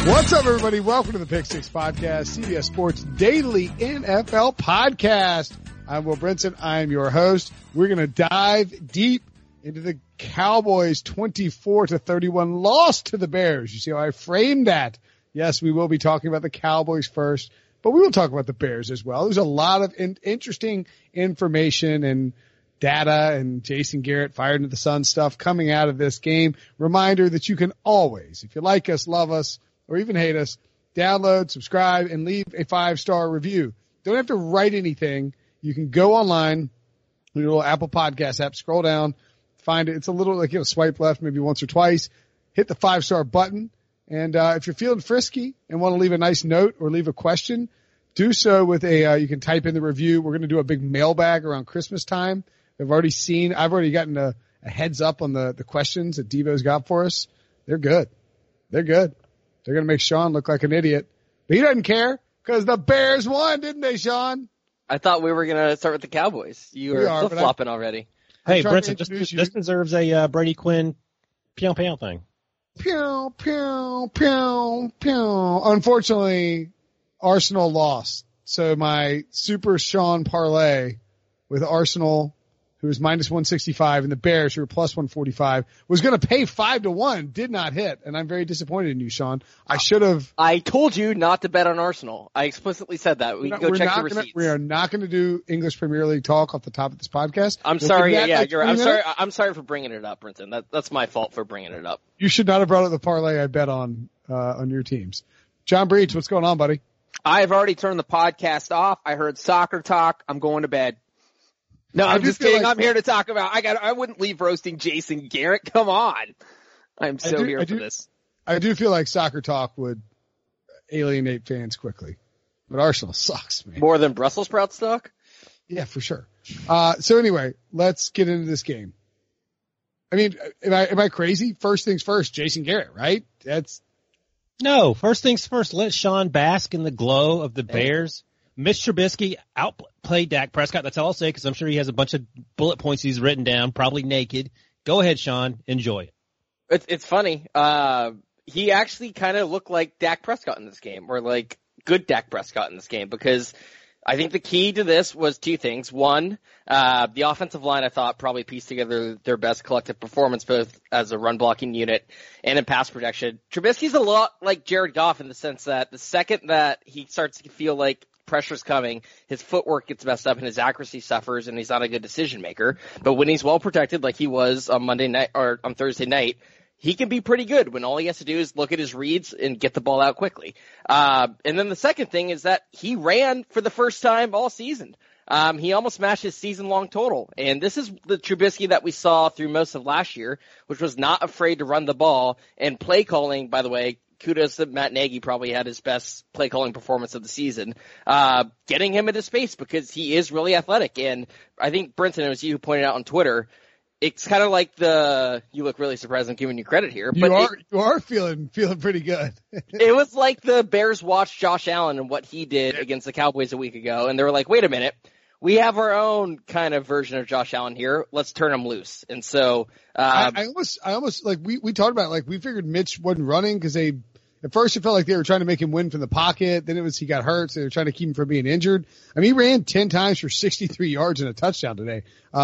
What's up, everybody? Welcome to the Pick Six Podcast, CBS Sports Daily NFL Podcast. I'm Will Brinson. I'm your host. We're going to dive deep into the Cowboys' 24-31 loss to the Bears. You see how I framed that? Yes, we will be talking about the Cowboys first, but we will talk about the Bears as well. There's a lot of interesting information and data and Jason Garrett fired into the sun stuff coming out of this game. Reminder that you can always, if you like us, love us, or even hate us, download, subscribe, and leave a 5-star review. Don't have to write anything. You can go online, your little Apple Podcast app, scroll down, find it. It's a little like, swipe left maybe once or twice, hit the 5-star button. And if you're feeling frisky and want to leave a nice note or leave a question, do so with you can type in the review. We're going to do a big mailbag around Christmas time. I've already gotten a heads up on the questions that Devo's got for us. They're good. They're going to make Sean look like an idiot, but he doesn't care because the Bears won, didn't they, Sean? I thought we were going to start with the Cowboys. You were flip-flopping already. Hey, Brinson, this deserves a Brady Quinn pew pew thing. Pew, pew, pew, pew. Unfortunately, Arsenal lost. So my Super Sean parlay with Arsenal, who was minus 165, and the Bears, who were plus 145, was going to pay 5-1, did not hit. And I'm very disappointed in you, Sean. I told you not to bet on Arsenal. I explicitly said that. We can go check the receipts. We are not going to do English Premier League talk off the top of this podcast. I'm sorry. I'm sorry for bringing it up, Brinson. That's my fault for bringing it up. You should not have brought up the parlay I bet on your teams. John Breach, what's going on, buddy? I've already turned the podcast off. I heard soccer talk. I'm going to bed. No, I'm just kidding. I'm here to talk about. I wouldn't leave roasting Jason Garrett. Come on. I'm so here for this. I do feel like soccer talk would alienate fans quickly, but Arsenal sucks, man. More than Brussels sprout stock? Yeah, for sure. So anyway, let's get into this game. I mean, am I crazy? First things first, Jason Garrett, right? No, first things first. Let Sean bask in the glow of the Bears. Mitch Trubisky outplayed Dak Prescott. That's all I'll say because I'm sure he has a bunch of bullet points he's written down, probably naked. Go ahead, Sean. Enjoy it. It's funny. He actually kind of looked like Dak Prescott in this game, or like good Dak Prescott in this game, because I think the key to this was two things. One, the offensive line, I thought, probably pieced together their best collective performance, both as a run blocking unit and in pass protection. Trubisky's a lot like Jared Goff in the sense that the second that he starts to feel like pressure's coming, his footwork gets messed up and his accuracy suffers, and he's not a good decision maker. But when he's well protected, like he was on Monday night or on Thursday night, he can be pretty good when all he has to do is look at his reads and get the ball out quickly. And then the second thing is that he ran for the first time all season. He almost matched his season-long total. And this is the Trubisky that we saw through most of last year, which was not afraid to run the ball. And play calling, by the way, kudos to Matt Nagy, probably had his best play calling performance of the season, getting him into space because he is really athletic. And I think, Brinson, it was you who pointed out on Twitter, it's kind of like you look really surprised I'm giving you credit here. But you are feeling pretty good. It was like the Bears watched Josh Allen and what he did against the Cowboys a week ago. And they were like, wait a minute. We have our own kind of version of Josh Allen here. Let's turn him loose. And so, I almost like we talked about it, like we figured Mitch wasn't running because at first it felt like they were trying to make him win from the pocket. Then it was he got hurt, so they were trying to keep him from being injured. I mean, he ran 10 times for 63 yards and a touchdown today.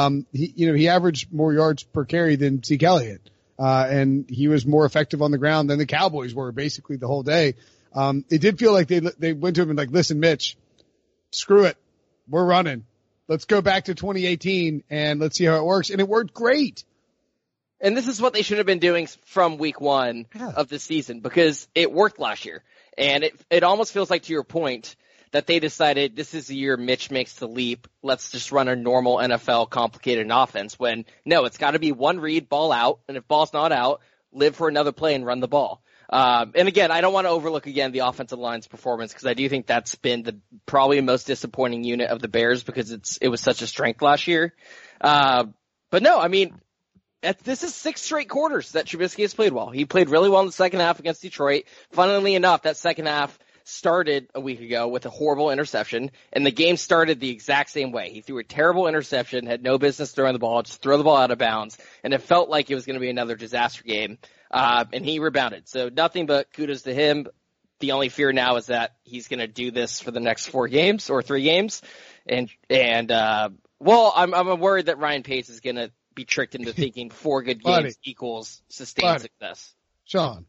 He averaged more yards per carry than Zeke Elliott. And he was more effective on the ground than the Cowboys were basically the whole day. It did feel like they went to him and like, listen, Mitch, screw it. We're running. Let's go back to 2018 and let's see how it works. And it worked great. And this is what they should have been doing from week one of the season because it worked last year. And it almost feels like, to your point, that they decided this is the year Mitch makes the leap. Let's just run a normal NFL complicated offense when, no, it's got to be one read, ball out. And if ball's not out, live for another play and run the ball. And again, I don't want to overlook again the offensive line's performance because I do think that's been the probably most disappointing unit of the Bears because it was such a strength last year. But no, I mean, this is 6 straight quarters that Trubisky has played well. He played really well in the second half against Detroit. Funnily enough, that second half started a week ago with a horrible interception, and the game started the exact same way. He threw a terrible interception, had no business throwing the ball, just throw the ball out of bounds, and it felt like it was going to be another disaster game, and he rebounded. So nothing but kudos to him. The only fear now is that he's going to do this for the next 4 games or 3 games. And I'm worried that Ryan Pace is going to be tricked into thinking 4 good games equals sustained success. Sean,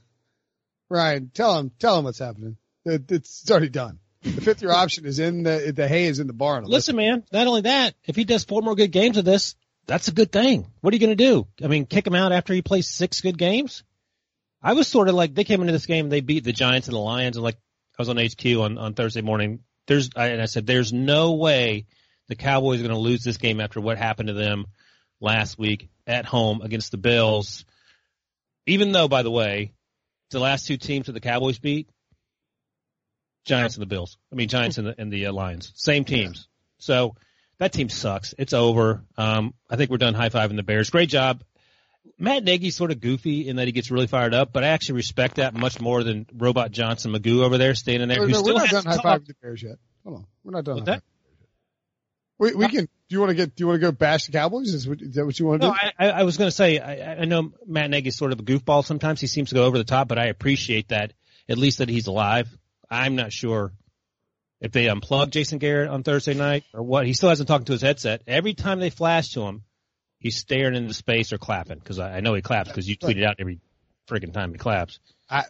Ryan, tell him what's happening. It's already done. The 5th-year option is the hay is in the barn. Listen, man, not only that, if he does 4 more good games of this, that's a good thing. What are you going to do? I mean, kick him out after he plays 6 good games? I was sort of like, they came into this game, they beat the Giants and the Lions, and like, I was on HQ on Thursday morning. I said, there's no way the Cowboys are going to lose this game after what happened to them last week at home against the Bills. Even though, by the way, the last 2 teams that the Cowboys beat, Giants and the Bills. I mean, Giants and the Lions. Same teams. So that team sucks. It's over. I think we're done high-fiving the Bears. Great job. Matt Nagy's sort of goofy in that he gets really fired up, but I actually respect that much more than Robot Johnson Magoo over there standing there. We're not done high-fiving the Bears yet. Hold on. We're not done. What's that? We can. Do you want to go bash the Cowboys? Is that what you want to do? No, I was going to say, I know Matt Nagy's sort of a goofball sometimes. He seems to go over the top, but I appreciate that, at least that he's alive. I'm not sure if they unplugged Jason Garrett on Thursday night or what. He still hasn't talked to his headset. Every time they flash to him, he's staring into space or clapping, because I know he claps because you tweet it out every friggin' time he claps.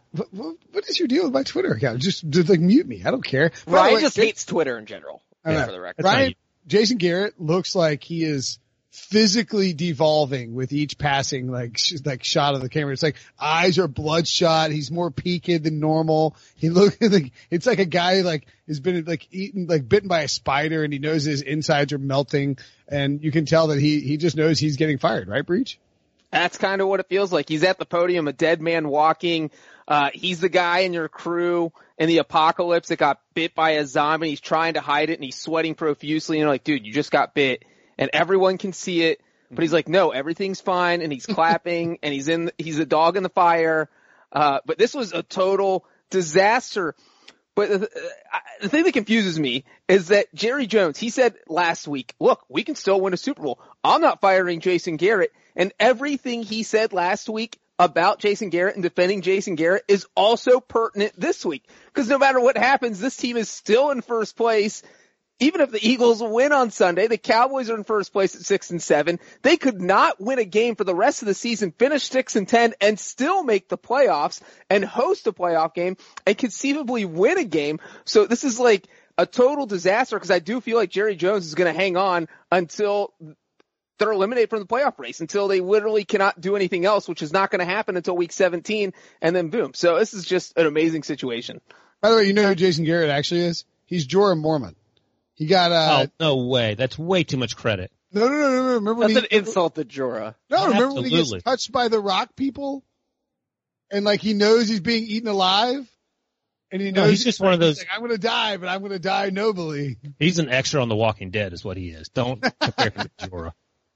What is your deal with my Twitter account? Just like mute me. I don't care. Ryan just hates Twitter in general. For the record. Jason Garrett looks like he is physically devolving with each passing like shot of the camera. It's like eyes are bloodshot. He's more peaked than normal. He looks like it's like a guy like has been like eaten, like bitten by a spider, and he knows his insides are melting, and you can tell that he just knows he's getting fired, right, Breach? That's kind of what it feels like. He's at the podium, a dead man walking. He's the guy in your crew in the apocalypse that got bit by a zombie. He's trying to hide it, and he's sweating profusely. And you're like, dude, you just got bit. And everyone can see it, but he's like, no, everything's fine, and he's clapping, and he's a dog in the fire. But this was a total disaster. But the thing that confuses me is that Jerry Jones, he said last week, look, we can still win a Super Bowl. I'm not firing Jason Garrett. And everything he said last week about Jason Garrett and defending Jason Garrett is also pertinent this week. Because no matter what happens, this team is still in first place. Even if the Eagles win on Sunday, the Cowboys are in first place at 6-7. They could not win a game for the rest of the season, finish 6-10, and still make the playoffs and host a playoff game and conceivably win a game. So this is like a total disaster, because I do feel like Jerry Jones is going to hang on until they're eliminated from the playoff race, until they literally cannot do anything else, which is not going to happen until week 17, and then boom. So this is just an amazing situation. By the way, you know who Jason Garrett actually is? He's Jorah Mormont. He got oh, no way. That's way too much credit. No. Remember that's an insult to Jorah. No, remember when he gets touched by the rock people? And like he knows he's being eaten alive? And he knows he's just one of those. Like, I'm going to die, but I'm going to die nobly. He's an extra on The Walking Dead is what he is. Don't compare him to Jorah.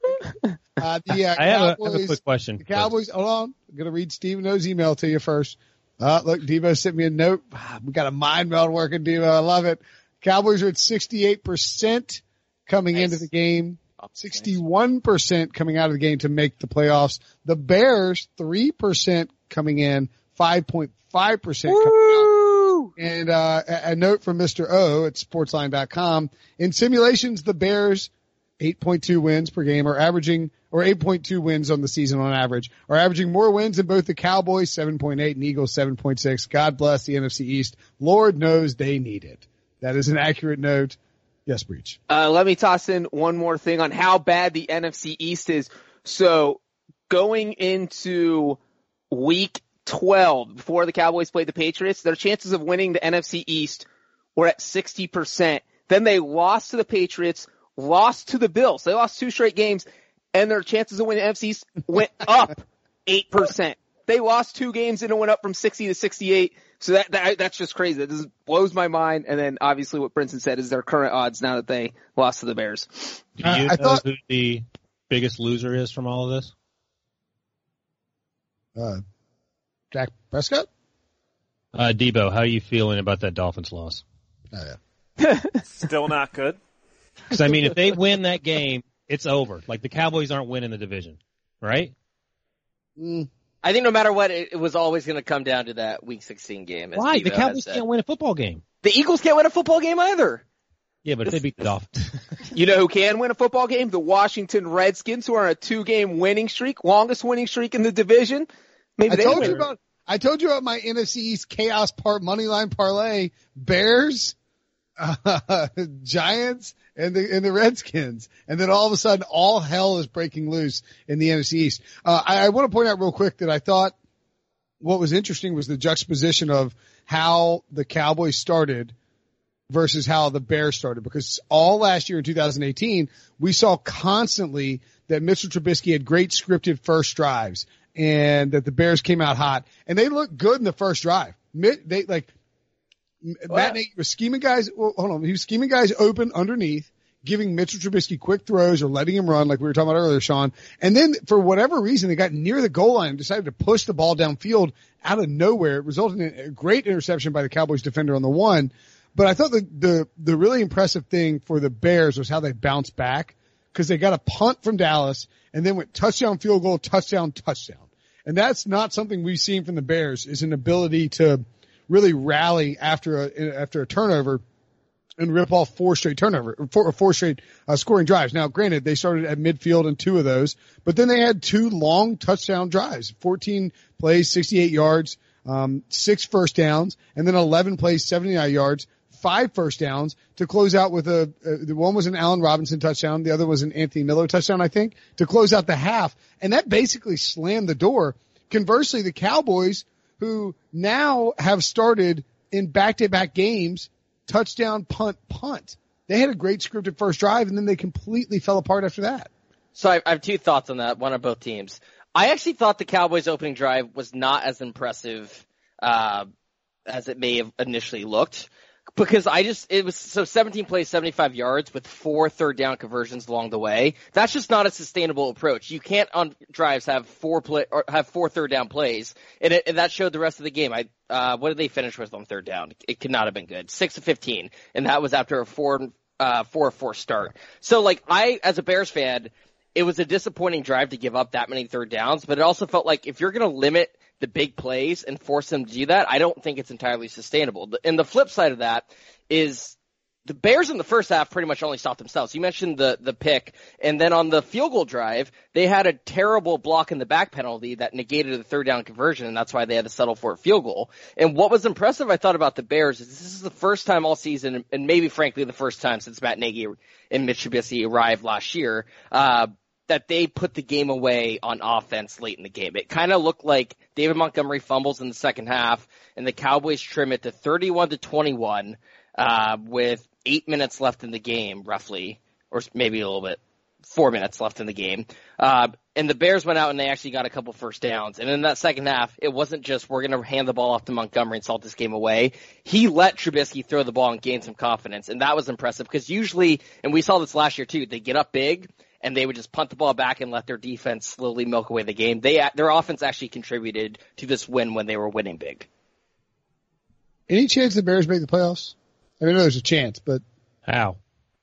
I have a quick question. The Cowboys, hold on. I'm going to read Stephen O's email to you first. Look, Debo sent me a note. We got a mind meld working, Debo. I love it. Cowboys are at 68% coming into the game, 61% coming out of the game to make the playoffs. The Bears, 3% coming in, 5.5% coming out. And a note from Mr. O at sportsline.com. In simulations, the Bears, 8.2 wins per game, are averaging, or 8.2 wins on the season on average, are averaging more wins than both the Cowboys, 7.8, and Eagles, 7.6. God bless the NFC East. Lord knows they need it. That is an accurate note. Yes, Breach. Let me toss in one more thing on how bad the NFC East is. So going into week 12, before the Cowboys played the Patriots, their chances of winning the NFC East were at 60%. Then they lost to the Patriots, lost to the Bills. They lost 2 straight games, and their chances of winning the NFC East went up 8%. They lost 2 games and it went up from 60 to 68. So that's just crazy. That just blows my mind. And then obviously what Brinson said is their current odds now that they lost to the Bears. Do you know who the biggest loser is from all of this? Dak Prescott? Debo, how are you feeling about that Dolphins loss? Still not good. Because, I mean, if they win that game, it's over. Like, the Cowboys aren't winning the division, right? I think no matter what, it was always going to come down to that Week 16 game. Why? The Cowboys can't win a football game. The Eagles can't win a football game either. Yeah, but if they beat the Dolphins. You know who can win a football game? The Washington Redskins, who are on a 2-game winning streak, longest winning streak in the division. Maybe they win. I told you about my NFC East chaos money line parlay. Bears, Giants, and the Redskins. And then all of a sudden, all hell is breaking loose in the NFC East. I want to point out real quick that I thought what was interesting was the juxtaposition of how the Cowboys started versus how the Bears started, because all last year in 2018, we saw constantly that Mitchell Trubisky had great scripted first drives and that the Bears came out hot, and they looked good in the first drive. Matt Nagy was scheming guys. Well, hold on. He was scheming guys open underneath, giving Mitchell Trubisky quick throws or letting him run like we were talking about earlier, Sean. And then for whatever reason, they got near the goal line and decided to push the ball downfield out of nowhere. It resulted in a great interception by the Cowboys defender on the one. But I thought the really impressive thing for the Bears was how they bounced back, because they got a punt from Dallas and then went touchdown, field goal, touchdown. And that's not something we've seen from the Bears, is an ability to really rally after a turnover and rip off four straight scoring drives. Now, granted, they started at midfield in 2 of those, but then they had 2 long touchdown drives, 14 plays, 68 yards, 6 first downs, and then 11 plays, 79 yards, 5 first downs to close out with the one was an Allen Robinson touchdown. The other was an Anthony Miller touchdown, I think, to close out the half. And that basically slammed the door. Conversely, the Cowboys, who now have started in back-to-back games, touchdown, punt. They had a great scripted first drive, and then they completely fell apart after that. So I have 2 thoughts on that, one on both teams. I actually thought the Cowboys' opening drive was not as impressive as it may have initially looked, because it was 17 plays, 75 yards with 4 third down conversions along the way. That's just not a sustainable approach. You can't on drives have 4 third down plays, and that showed the rest of the game. What did they finish with on third down? It could not have been good. 6 of 15, and that was after a 4-4 start. So, as a Bears fan, it was a disappointing drive to give up that many third downs, but it also felt like if you're going to limit the big plays and force them to do that, I don't think it's entirely sustainable. And the flip side of that is the Bears in the first half pretty much only stopped themselves. You mentioned the pick, and then on the field goal drive, they had a terrible block in the back penalty that negated the third down conversion, and that's why they had to settle for a field goal. And what was impressive, I thought, about the Bears is this is the first time all season, and maybe frankly the first time since Matt Nagy and Mitch Trubisky arrived last year, that they put the game away on offense late in the game. It kind of looked like David Montgomery fumbles in the second half, and the Cowboys trim it to 31-21 with 8 minutes left in the game, roughly, or maybe a little bit, 4 minutes left in the game. And the Bears went out and they actually got a couple first downs. And in that second half, it wasn't just we're going to hand the ball off to Montgomery and salt this game away. He let Trubisky throw the ball and gain some confidence, and that was impressive because usually, and we saw this last year too, they get up big and they would just punt the ball back and let their defense slowly milk away the game. Their offense actually contributed to this win when they were winning big. Any chance the Bears make the playoffs? I know there's a chance, but how?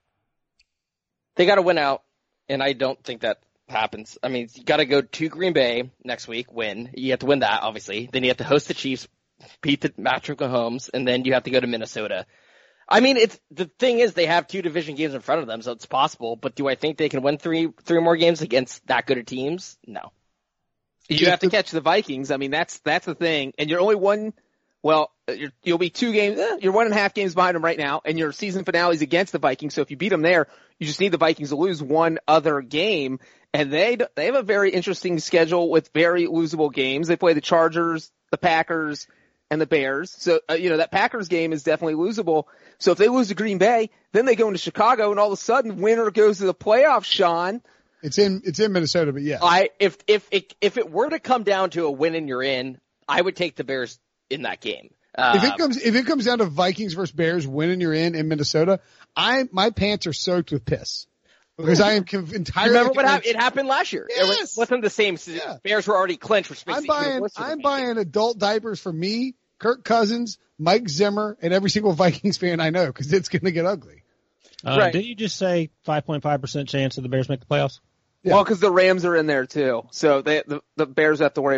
They got to win out, and I don't think that happens. I mean, you got to go to Green Bay next week, win. You have to win that, obviously. Then you have to host the Chiefs, beat the Patrick Mahomes, and then you have to go to Minnesota. I mean, the thing is they have 2 division games in front of them, so it's possible. But do I think they can win three more games against that good of teams? No. You have to catch the Vikings. I mean, that's the thing. And you're only one. Well, you'll be 2 games. You're 1.5 games behind them right now, and your season finale is against the Vikings. So if you beat them there, you just need the Vikings to lose one other game. And they have a very interesting schedule with very losable games. They play the Chargers, the Packers, and the Bears. So, that Packers game is definitely losable. So if they lose to Green Bay, then they go into Chicago, and all of a sudden, winner goes to the playoffs, Sean. It's in Minnesota, but yeah. If it were to come down to a win and you're in, I would take the Bears in that game. If it comes down to Vikings versus Bears, win and you're in Minnesota, my pants are soaked with piss. Because I am entirely. Remember what happened? It happened last year. Yes. It wasn't the same. Yeah. Bears were already clinched. Which makes I'm buying adult diapers for me, Kirk Cousins, Mike Zimmer, and every single Vikings fan I know because it's going to get ugly. Right. Did you just say 5.5% chance of the Bears make the playoffs? Yeah. Well, because the Rams are in there too, so the Bears have to worry about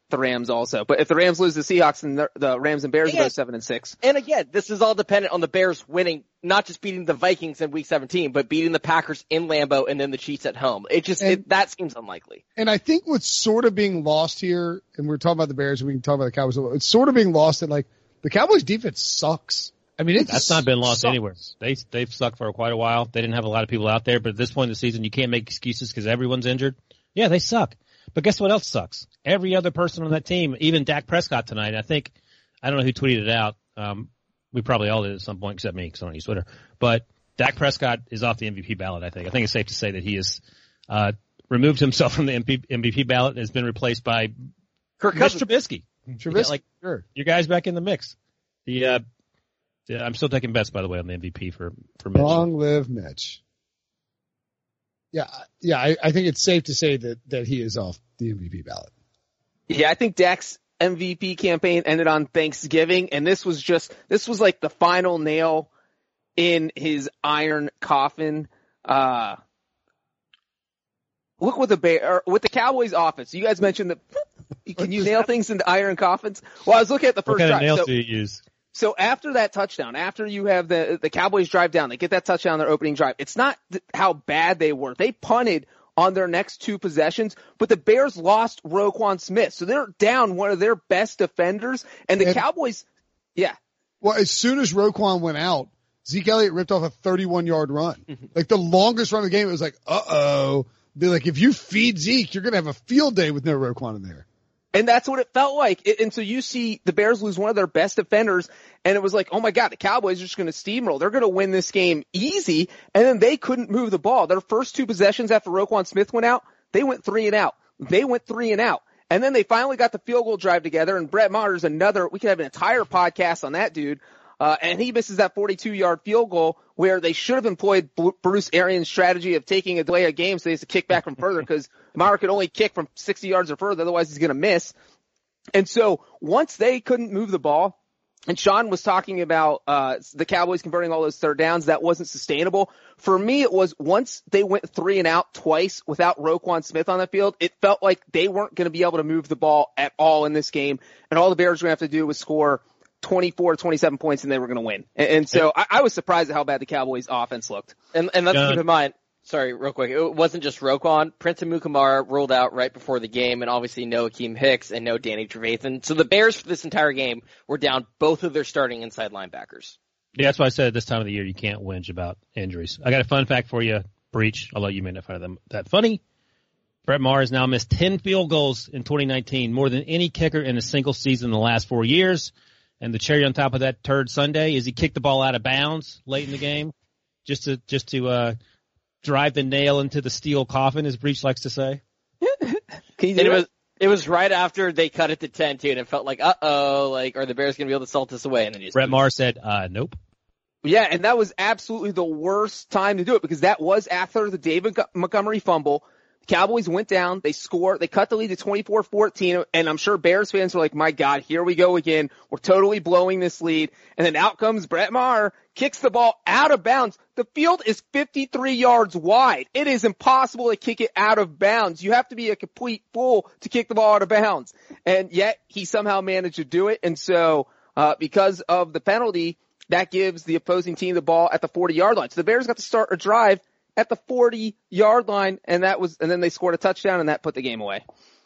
the Rams also. But if the Rams lose the Seahawks, then the Rams and Bears go 7-6. And again, this is all dependent on the Bears winning, not just beating the Vikings in Week 17, but beating the Packers in Lambeau and then the Chiefs at home. That seems unlikely. And I think what's sort of being lost here, and we're talking about the Bears, and we can talk about the Cowboys a little, it's sort of being lost that, like, the Cowboys defense sucks. I mean, that's not been lost anywhere. They've sucked for quite a while. They didn't have a lot of people out there, but at this point in the season, you can't make excuses because everyone's injured. Yeah, they suck. But guess what else sucks? Every other person on that team, even Dak Prescott tonight. I don't know who tweeted it out. We probably all did at some point, except me, because I don't use Twitter. But Dak Prescott is off the MVP ballot. I think it's safe to say that he has removed himself from the MVP ballot and has been replaced by Kirk Trubisky. Trubisky, sure. Your guy's back in the mix. I'm still taking bets, by the way, on the MVP for Mitch. Long live Mitch. Yeah. I think it's safe to say that he is off the MVP ballot. Yeah, I think Dak's MVP campaign ended on Thanksgiving, and this was like the final nail in his iron coffin. Look with the Cowboys offense. You guys mentioned that. Can you nail things into iron coffins? Well, I was looking at the first drive. What kind of nails do you use? So after that touchdown, after you have the Cowboys drive down, they get that touchdown on their opening drive. It's not how bad they were. They punted on their next two possessions, but the Bears lost Roquan Smith. So they're down one of their best defenders, and the Cowboys, yeah. Well, as soon as Roquan went out, Zeke Elliott ripped off a 31-yard run. Like the longest run of the game, it was like, uh-oh. They're like, if you feed Zeke, you're going to have a field day with no Roquan in there. And that's what it felt like. And so you see the Bears lose one of their best defenders, and it was like, oh my God, the Cowboys are just going to steamroll. They're going to win this game easy, and then they couldn't move the ball. Their first two possessions after Roquan Smith went out, they went 3 and out. And then they finally got the field goal drive together, and Brett Maher's we could have an entire podcast on that dude. And he misses that 42-yard field goal where they should have employed Bruce Arians' strategy of taking a delay of game so they used to kick back from further because Maher could only kick from 60 yards or further, otherwise he's going to miss. And so once they couldn't move the ball, and Sean was talking about the Cowboys converting all those third downs, that wasn't sustainable. For me, it was once they went 3 and out twice without Roquan Smith on the field, it felt like they weren't going to be able to move the ball at all in this game, and all the Bears were going to have to do was score 24, 27 points, and they were going to win. And so I was surprised at how bad the Cowboys' offense looked. And let's keep in mind, sorry, real quick, it wasn't just Roquan. Prince Amukamara ruled out right before the game, and obviously no Akeem Hicks and no Danny Trevathan. So the Bears for this entire game were down both of their starting inside linebackers. Yeah, that's why I said at this time of the year you can't whinge about injuries. I got a fun fact for you, Breach, although you may not find them that funny. Brett Maher has now missed 10 field goals in 2019, more than any kicker in a single season in the last 4 years. And the cherry on top of that turd Sunday is he kicked the ball out of bounds late in the game just to drive the nail into the steel coffin, as Breach likes to say. It was right after they cut it to 10 too, and it felt like, are the Bears going to be able to salt this away? And then Brett Maher said, nope. Yeah, and that was absolutely the worst time to do it because that was after the David Montgomery fumble. Cowboys went down, they scored, they cut the lead to 24-14, and I'm sure Bears fans were like, my God, here we go again. We're totally blowing this lead. And then out comes Brett Maher, kicks the ball out of bounds. The field is 53 yards wide. It is impossible to kick it out of bounds. You have to be a complete fool to kick the ball out of bounds. And yet he somehow managed to do it. And so, because of the penalty, that gives the opposing team the ball at the 40-yard line. So the Bears got to start a drive at the 40-yard line, and then they scored a touchdown, and that put the game away.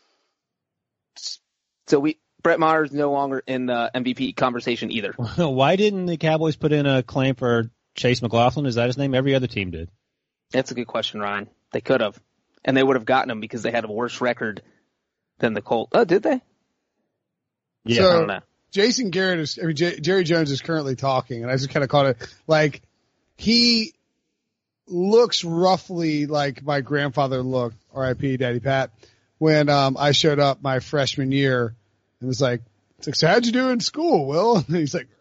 So Brett Maher is no longer in the MVP conversation either. Why didn't the Cowboys put in a claim for Chase McLaughlin? Is that his name? Every other team did. That's a good question, Ryan. They could have, and they would have gotten him because they had a worse record than the Colts. Oh, did they? Yeah, so, I don't know. Jason Garrett Jerry Jones is currently talking, and I just kind of caught it. Like, he looks roughly like my grandfather looked, R.I.P. Daddy Pat, when I showed up my freshman year and was like, so how'd you do in school, Will? And he's like,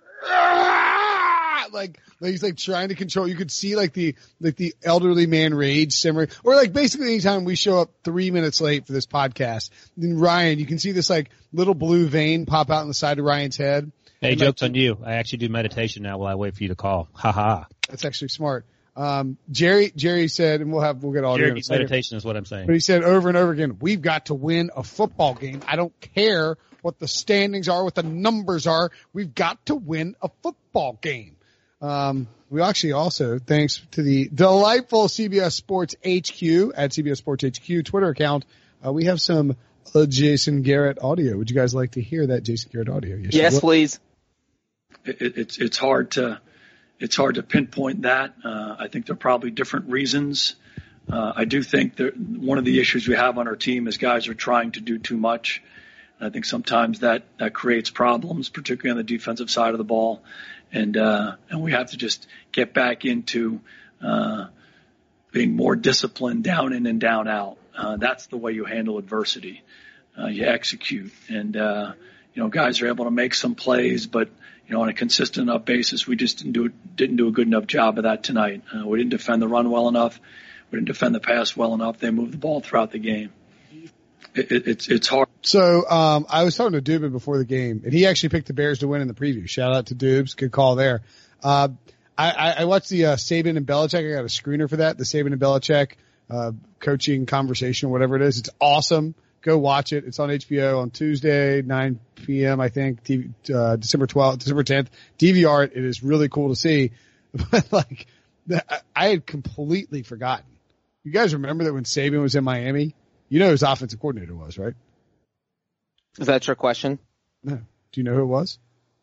like he's like trying to control. You could see like the elderly man rage simmering, or like basically anytime we show up 3 minutes late for this podcast, then Ryan, you can see this like little blue vein pop out on the side of Ryan's head. Hey, joke's on you. I actually do meditation now while I wait for you to call. Ha ha. That's actually smart. Jerry said, and we'll get all Jerry needs meditation is what I'm saying. But he said over and over again, we've got to win a football game. I don't care what the standings are, what the numbers are. We've got to win a football game. We actually also, thanks to the delightful CBS Sports HQ at CBS Sports HQ Twitter account, we have some Jason Garrett audio. Would you guys like to hear that Jason Garrett audio? Yes, please. It's hard to pinpoint that. I think there are probably different reasons. I do think that one of the issues we have on our team is guys are trying to do too much. And I think sometimes that creates problems, particularly on the defensive side of the ball. And we have to just get back into being more disciplined down in and down out. That's the way you handle adversity. You execute. And, guys are able to make some plays, but, on a consistent enough basis, we just didn't do a good enough job of that tonight. We didn't defend the run well enough. We didn't defend the pass well enough. They moved the ball throughout the game. It's hard. So, I was talking to Dubin before the game, and he actually picked the Bears to win in the preview. Shout out to Dubs. Good call there. I watched the Saban and Belichick. I got a screener for that. The Saban and Belichick coaching conversation or whatever it is. It's awesome. Go watch it. It's on HBO on Tuesday, 9 p.m. I think, December 10th. DVR it. It is really cool to see. But I had completely forgotten. You guys remember that when Saban was in Miami? You know who his offensive coordinator was, right? Is that your question? No. Do you know who it was?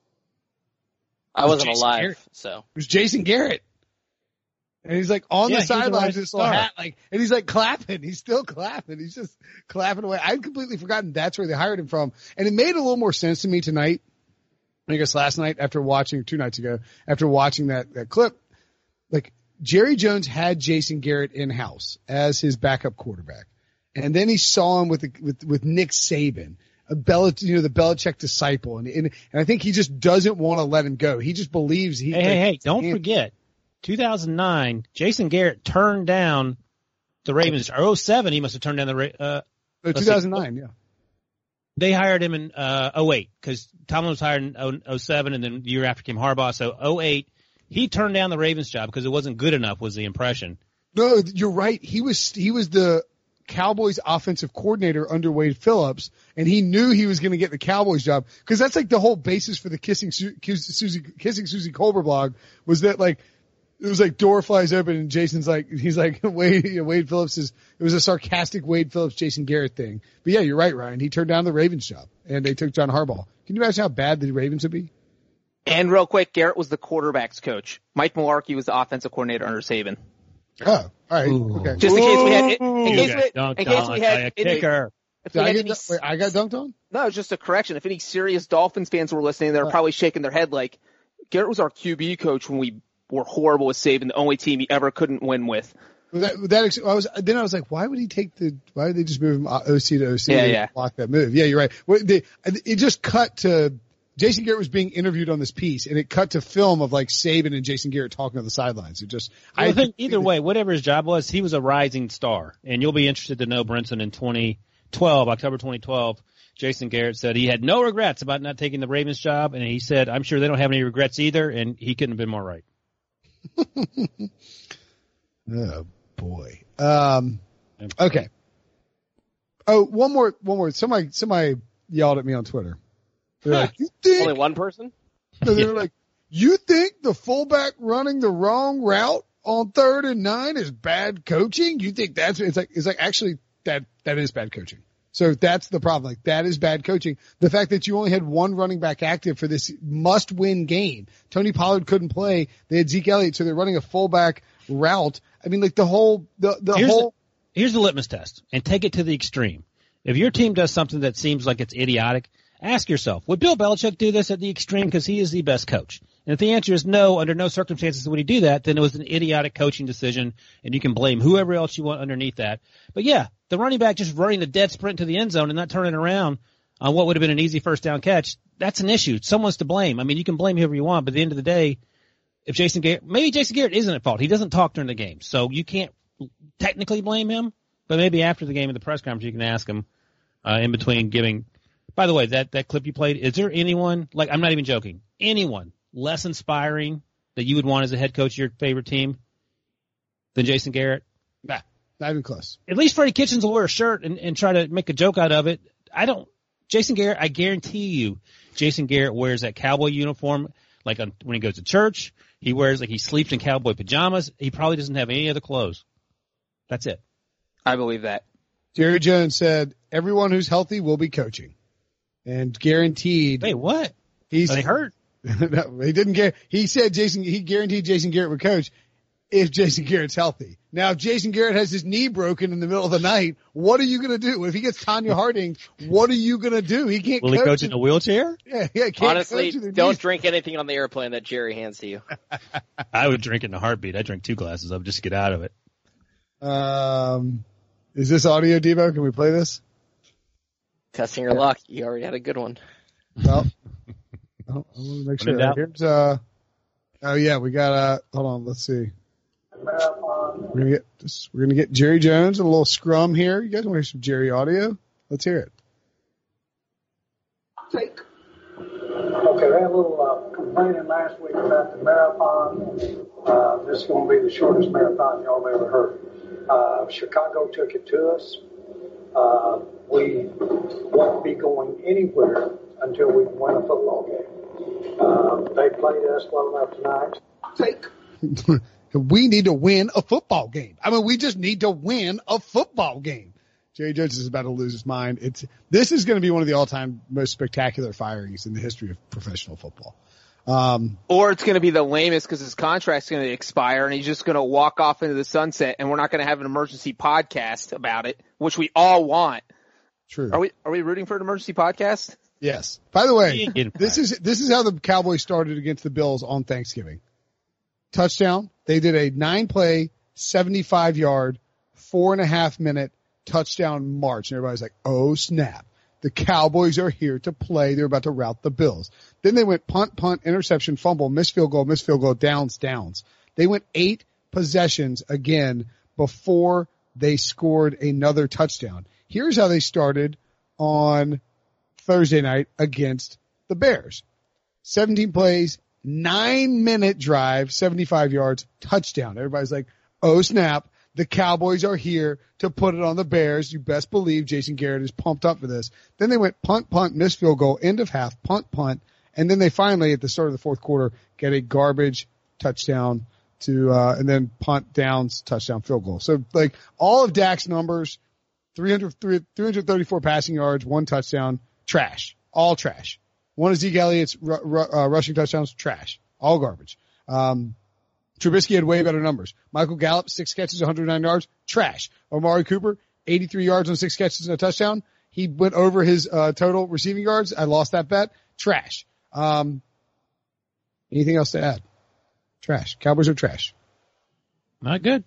I wasn't Jason alive, Garrett. so. It was Jason Garrett. And he's on the sidelines with his little hat, and he's clapping. He's still clapping. He's just clapping away. I'd completely forgotten that's where they hired him from. And it made a little more sense to me tonight. I guess last night two nights ago, after watching that clip, Jerry Jones had Jason Garrett in-house as his backup quarterback. And then he saw him with Nick Saban, the Belichick disciple. And I think he just doesn't want to let him go. He just believes Hey, don't forget. 2009, Jason Garrett turned down the Ravens. 07, he must have turned down the 2009, yeah. They hired him in 08 because Tomlin was hired in 07, and then the year after came Harbaugh. So 08, he turned down the Ravens job because it wasn't good enough, was the impression. No, you're right. He was the Cowboys offensive coordinator under Wade Phillips, and he knew he was going to get the Cowboys job because that's the whole basis for the Kissing Susie Colbert blog was that it was door flies open and Jason's Wade Phillips it was a sarcastic Wade Phillips Jason Garrett thing. But yeah, you're right, Ryan. He turned down the Ravens job and they took John Harbaugh. Can you imagine how bad the Ravens would be? And real quick, Garrett was the quarterback's coach. Mike Mularkey was the offensive coordinator under Saban. Oh, all right. Okay. Just in case we had, a kicker. I got dunked on? No, it's just a correction. If any serious Dolphins fans were listening, they're probably shaking their head Garrett was our QB coach when we were horrible with Saban, the only team he ever couldn't win with. I was like, why would they just move him OC to OC and block that move? Yeah, you're right. It just cut to Jason Garrett was being interviewed on this piece, and it cut to film of Saban and Jason Garrett talking on the sidelines. I think either way, whatever his job was, he was a rising star, and you'll be interested to know, Brinson, in October 2012, Jason Garrett said he had no regrets about not taking the Ravens job, and he said, I'm sure they don't have any regrets either, and he couldn't have been more right. Oh boy. Okay. Oh, one more. Somebody yelled at me on Twitter. They're you think only one person? No, they were you think the fullback running the wrong route on 3rd and 9 is bad coaching? You think it's actually that is bad coaching. So that's the problem. That is bad coaching. The fact that you only had one running back active for this must-win game. Tony Pollard couldn't play. They had Zeke Elliott, so they're running a fullback route. I mean, Here's the litmus test, and take it to the extreme. If your team does something that seems like it's idiotic, ask yourself, would Bill Belichick do this at the extreme because he is the best coach? And if the answer is no, under no circumstances would he do that, then it was an idiotic coaching decision, and you can blame whoever else you want underneath that. But yeah, the running back just running the dead sprint to the end zone and not turning around on what would have been an easy first down catch, that's an issue. Someone's to blame. I mean, you can blame whoever you want, but at the end of the day, if maybe Jason Garrett isn't at fault. He doesn't talk during the game, so you can't technically blame him, but maybe after the game in the press conference you can ask him in between giving. By the way, that clip you played, is there anyone, I'm not even joking, anyone less inspiring that you would want as a head coach of your favorite team than Jason Garrett? Nah, not even close. At least Freddie Kitchens will wear a shirt and try to make a joke out of it. Jason Garrett, I guarantee you, Jason Garrett wears that cowboy uniform like when he goes to church. He wears he sleeps in cowboy pajamas. He probably doesn't have any other clothes. That's it. I believe that. Jerry Jones said, everyone who's healthy will be coaching. And guaranteed. Wait, what? Are they hurt? No, he didn't he said he guaranteed Jason Garrett would coach if Jason Garrett's healthy. Now, if Jason Garrett has his knee broken in the middle of the night, what are you going to do? If he gets Tanya Harding, what are you going to do? He can't Will he coach in a wheelchair? Yeah, can't Honestly, coach in don't drink anything on the airplane that Jerry hands to you. I would drink it in a heartbeat. I drink 2 glasses of just to get out of it. Is this audio, Devo? Can we play this? Testing your luck. You already had a good one. Well, I want to make sure. Here's, oh yeah, we got, hold on, let's see. We're gonna get Jerry Jones, a little scrum here. You guys want to hear some Jerry audio? Let's hear it. Okay, we had a little complaining last week about the marathon. This is going to be the shortest marathon y'all have ever heard. Chicago took it to us. We won't be going anywhere until we win a football game. They played us well enough tonight. We need to win a football game. I mean, we just need to win a football game. Jerry Jones is about to lose his mind. This is going to be one of the all-time most spectacular firings in the history of professional football. Or it's going to be the lamest because his contract's going to expire and he's just going to walk off into the sunset and we're not going to have an emergency podcast about it, which we all want. True. Are we rooting for an emergency podcast? Yes. By the way, this is how the Cowboys started against the Bills on Thanksgiving. Touchdown. They did a 9-play, 75-yard, 4.5-minute touchdown march. And everybody's like, oh, snap. The Cowboys are here to play. They're about to rout the Bills. Then they went punt, interception, fumble, missed field goal, downs. They went 8 possessions again before they scored another touchdown. Here's how they started on Thursday night against the Bears. 17 plays, 9-minute drive, 75 yards, touchdown. Everybody's like, oh, snap. The Cowboys are here to put it on the Bears. You best believe Jason Garrett is pumped up for this. Then they went punt, missed field goal, end of half, punt. And then they finally, at the start of the fourth quarter, get a garbage touchdown and then punt, downs, touchdown, field goal. So like all of Dak's numbers, 334 passing yards, 1 touchdown, trash. All trash. One of Zeke Elliott's rushing touchdowns, trash. All garbage. Trubisky had way better numbers. Michael Gallup, 6 catches, 109 yards, trash. Amari Cooper, 83 yards on 6 catches and a touchdown. He went over his total receiving yards. I lost that bet. Trash. Anything else to add? Trash. Cowboys are trash. Not good.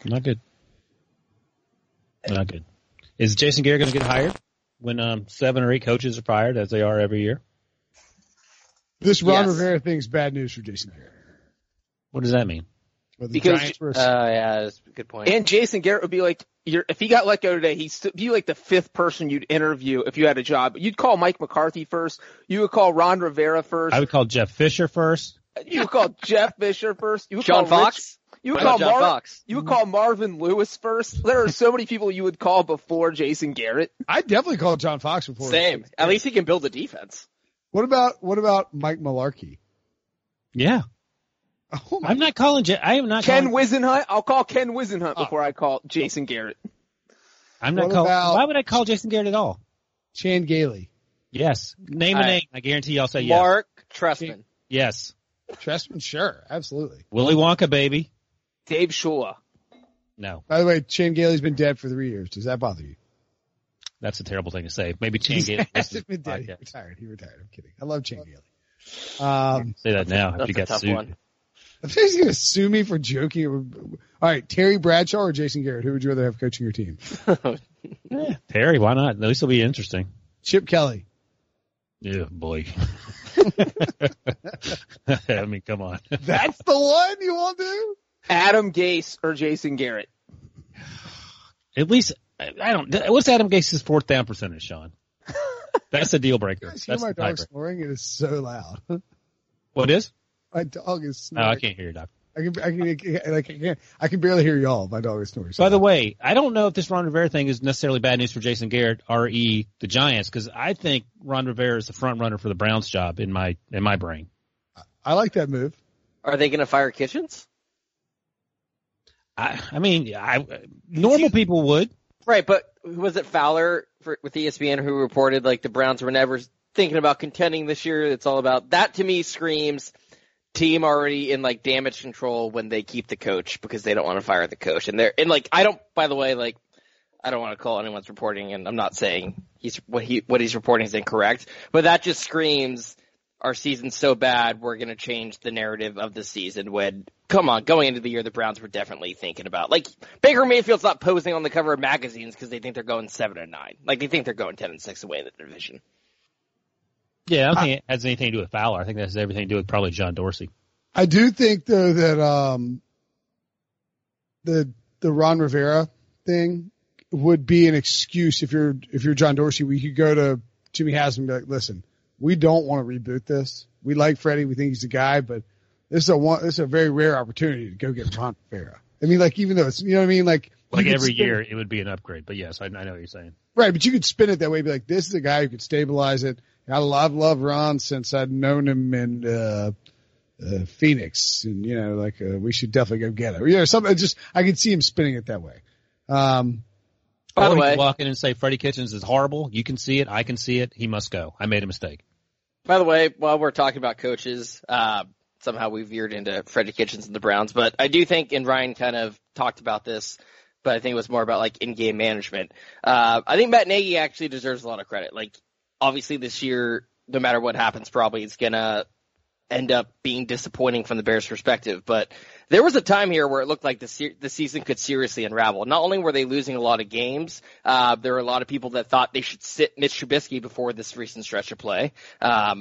Is Jason Garrett going to get hired when 7 or 8 coaches are fired, as they are every year? This Ron Rivera thing's bad news for Jason Garrett. What does that mean? Well, yeah, that's a good point. And Jason Garrett would be like, if he got let go today, he'd be like the 5th person you'd interview if you had a job. You'd call Mike McCarthy first. You would call Ron Rivera first. I would call Jeff Fisher first. You would call Jeff Fisher first. You would John call Fox. You would call Marvin Lewis first. There are so many people you would call before Jason Garrett. I'd definitely call John Fox before. Same. At least he can build a defense. What about Mike Mularkey? Yeah. Oh I'm not calling. I am not. Ken Wisenhunt. I'll call Ken Wisenhunt before I call Jason Garrett. I'm not calling. Why would I call Jason Garrett at all? Chan Gailey. Yes. Name a name. I guarantee you I'll say yes. Mark Trestman. Yes. Trestman, sure. Absolutely. Willy Wonka, baby. Dave Shula. No. By the way, Chan Gailey's been dead for 3 years. Does that bother you? That's a terrible thing to say. Maybe Chan Gailey. Been dead. He retired. I'm kidding. I love Chan Gailey. Say that now. If you got sued. One. I'm he's going to sue me for joking. All right, Terry Bradshaw or Jason Garrett? Who would you rather have coaching your team? Terry, why not? At least it'll be interesting. Chip Kelly. Yeah, boy. I mean, come on. That's the one you want to do? Adam Gase or Jason Garrett? At least, I don't. What's Adam Gase's 4th down percentage, Sean? That's a deal breaker. You hear my dog snoring? It is so loud. What is? My dog is snoring. Oh, I can't hear you, Doc. I can barely hear y'all. My dog is snoring. By the way, I don't know if this Ron Rivera thing is necessarily bad news for Jason Garrett, re the Giants, because I think Ron Rivera is the front runner for the Browns job in my brain. I like that move. Are they going to fire Kitchens? Normal people would. Right, but was it Fowler with ESPN who reported like the Browns were never thinking about contending this year? It's all about that. To me, screams team already in like damage control when they keep the coach because they don't want to fire the coach. And I don't. By the way, like I don't want to call anyone's reporting, and I'm not saying what he's reporting is incorrect, but that just screams our season's so bad we're going to change the narrative of the season. When come on, going into the year, the Browns were definitely thinking about like Baker Mayfield's not posing on the cover of magazines because they think they're going 7-9. Like they think they're going 10-6 away in the division. Yeah, I don't think it has anything to do with Fowler. I think that has everything to do with probably John Dorsey. I do think though that the Ron Rivera thing would be an excuse if you're John Dorsey. We could go to Jimmy Haslam and be like, listen, we don't want to reboot this. We like Freddie. We think he's the guy, but this is a very rare opportunity to go get Ron Rivera. I mean, like even though it's you know what I mean, like every year it would be an upgrade. But yes, I know what you're saying. Right, but you could spin it that way. Be like, this is a guy who could stabilize it. I've loved Ron since I'd known him in Phoenix, and we should definitely go get him. Something. I could see him spinning it that way. By the way, walk in and say Freddie Kitchens is horrible. You can see it. I can see it. He must go. I made a mistake. By the way, while we're talking about coaches, somehow we veered into Freddie Kitchens and the Browns, but I do think, and Ryan kind of talked about this, but I think it was more about like in-game management. I think Matt Nagy actually deserves a lot of credit. Like, obviously this year, no matter what happens, probably it's going to end up being disappointing from the Bears' perspective. But there was a time here where it looked like the season could seriously unravel. Not only were they losing a lot of games, there were a lot of people that thought they should sit Mitch Trubisky before this recent stretch of play. I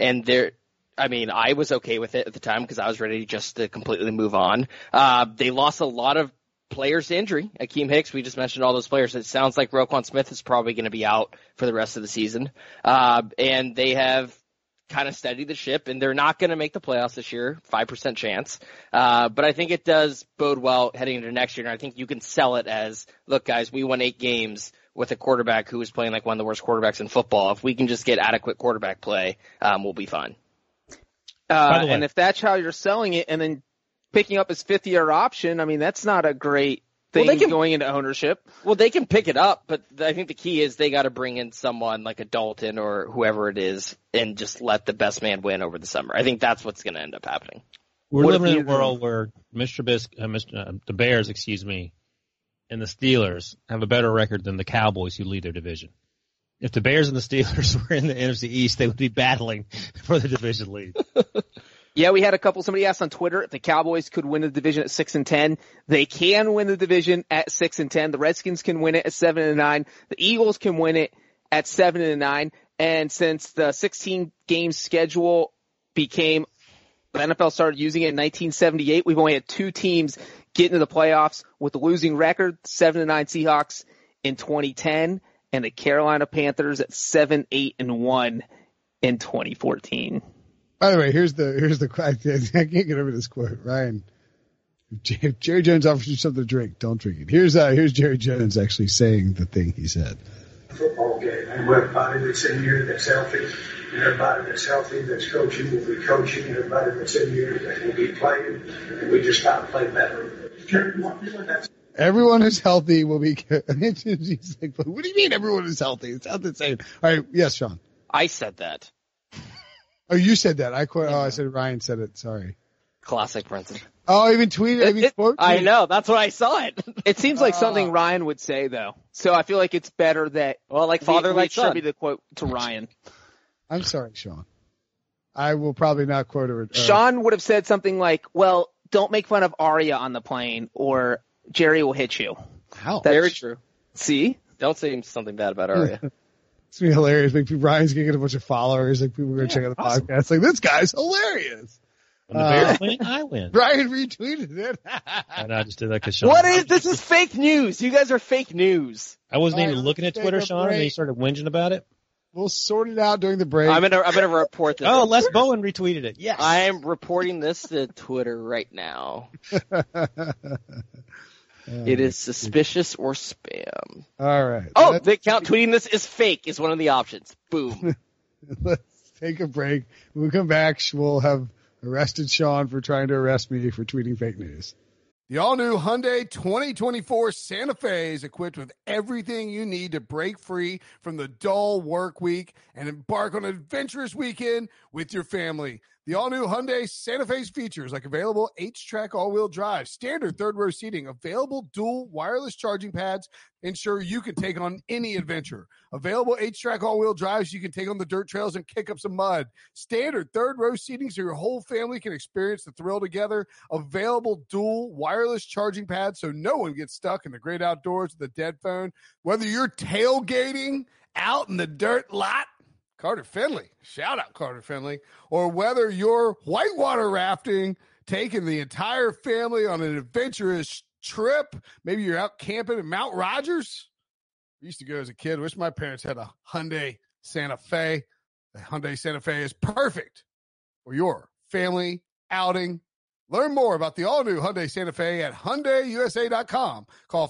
was okay with it at the time because I was ready just to completely move on. They lost a lot of players to injury. Akeem Hicks, we just mentioned all those players. It sounds like Roquan Smith is probably going to be out for the rest of the season. And they have kind of steadied the ship, and they're not going to make the playoffs this year, 5% chance. But I think it does bode well heading into next year, and I think you can sell it as, look, guys, we won 8 games with a quarterback who was playing like one of the worst quarterbacks in football. If we can just get adequate quarterback play, we'll be fine. And if that's how you're selling it and then picking up his 5th-year option, I mean, that's not a great thing going into ownership. Well, they can pick it up, but I think the key is they got to bring in someone like a Dalton or whoever it is and just let the best man win over the summer. I think that's what's going to end up happening. We're living in a world where the Bears, and the Steelers have a better record than the Cowboys who lead their division. If the Bears and the Steelers were in the NFC East, they would be battling for the division lead. Yeah, we had somebody asked on Twitter if the Cowboys could win the division at 6-10. They can win the division at 6-10. The Redskins can win it at 7-9. The Eagles can win it at 7-9. And since the 16-game schedule the NFL started using it in 1978, we've only had 2 teams get into the playoffs with a losing record, 7-9 Seahawks in 2010, and the Carolina Panthers at 7-8-1 in 2014. By the way, here's the I can't get over this quote, Ryan. If Jerry Jones offers you something to drink, don't drink it. Here's Jerry Jones actually saying the thing he said. Football game, and everybody that's in here that's healthy, and everybody that's healthy that's coaching will be coaching, and everybody that's in here that will be playing, and we just got to play better. Everyone who's healthy will be. He's like, what do you mean everyone is healthy? It's not the same. All right, yes, Sean. I said that. Oh, you said that. I said Ryan said it. Sorry. Classic Brenton. Oh, I even tweeted. I know. That's why I saw it. It seems like something Ryan would say, though. So I feel like it's better that father like son. Attribute the quote to Ryan. I'm sorry, Sean. I will probably not quote it. Sean would have said something like, "Well, don't make fun of Arya on the plane, or Jerry will hit you." How? Very true. See? Don't say something bad about Arya. It's gonna be hilarious. Like Ryan's gonna get a bunch of followers. Like people are gonna check out the podcast. Like this guy's hilarious. When the Bears win, I win. Ryan retweeted it. And I just did that because Sean. This is fake news. You guys are fake news. I wasn't even looking at Twitter, Sean, and he started whinging about it. We'll sort it out during the break. I'm gonna report this. Oh, Les Bowen retweeted it. Yes. I am reporting this to Twitter right now. It is suspicious or spam. All right. Oh, the account tweeting this is fake is one of the options. Boom. Let's take a break. When we come back, we'll have arrested Sean for trying to arrest me for tweeting fake news. The all-new Hyundai 2024 Santa Fe is equipped with everything you need to break free from the dull work week and embark on an adventurous weekend with your family. The all-new Hyundai Santa Fe's features like available H-Track all-wheel drive, standard third-row seating, available dual wireless charging pads, ensure you can take on any adventure. Available H-Track all-wheel drives so you can take on the dirt trails and kick up some mud. Standard third-row seating so your whole family can experience the thrill together. Available dual wireless charging pads so no one gets stuck in the great outdoors with a dead phone. Whether you're tailgating out in the dirt lot, Carter Finley, shout out Carter Finley, or whether you're whitewater rafting, taking the entire family on an adventurous trip, maybe you're out camping in Mount Rogers. I used to go as a kid. Wish my parents had a Hyundai Santa Fe. The Hyundai Santa Fe is perfect for your family outing. Learn more about the all-new Hyundai Santa Fe at HyundaiUSA.com. Call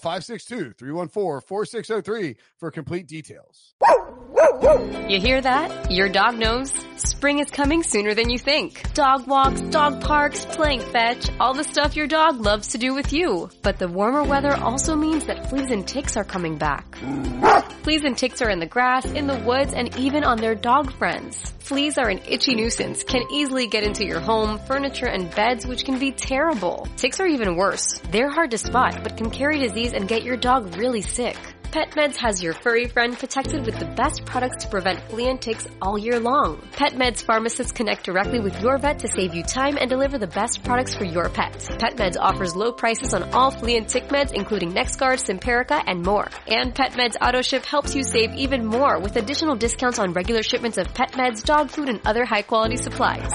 562-314-4603 for complete details. You hear that? Your dog knows spring is coming sooner than you think. Dog walks, dog parks, playing fetch, all the stuff your dog loves to do with you. But the warmer weather also means that fleas and ticks are coming back. Fleas and ticks are in the grass, in the woods, and even on their dog friends. Fleas are an itchy nuisance, can easily get into your home, furniture, and beds, which can be terrible. Ticks are even worse. They're hard to spot, but can carry disease and get your dog really sick. PetMeds has your furry friend protected with the best products to prevent flea and ticks all year long. PetMeds pharmacists connect directly with your vet to save you time and deliver the best products for your pet. PetMeds offers low prices on all flea and tick meds, including NexGard, Simparica, and more. And PetMeds AutoShip helps you save even more with additional discounts on regular shipments of PetMeds, dog food, and other high-quality supplies.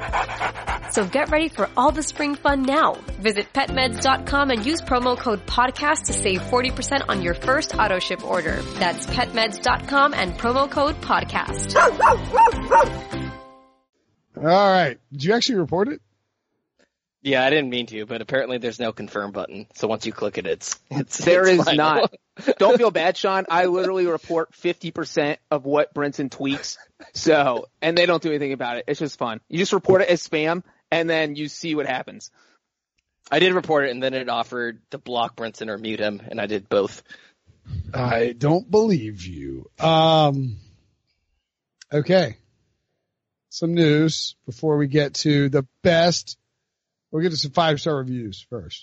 So get ready for all the spring fun now. Visit PetMeds.com and use promo code PODCAST to save 40% on your first AutoShip order. That's PetMeds.com and promo code PODCAST. All right. Did you actually report it? Yeah, I didn't mean to, but apparently there's no confirm button. So once you click it, it's final. Not. Don't feel bad, Sean. I literally report 50% of what Brinson tweets. So, and they don't do anything about it. It's just fun. You just report it as spam, and then you see what happens. I did report it, and then it offered to block Brinson or mute him, and I did both. I don't believe you. Okay. Some news before we get to the best. We'll get to some 5-star reviews first.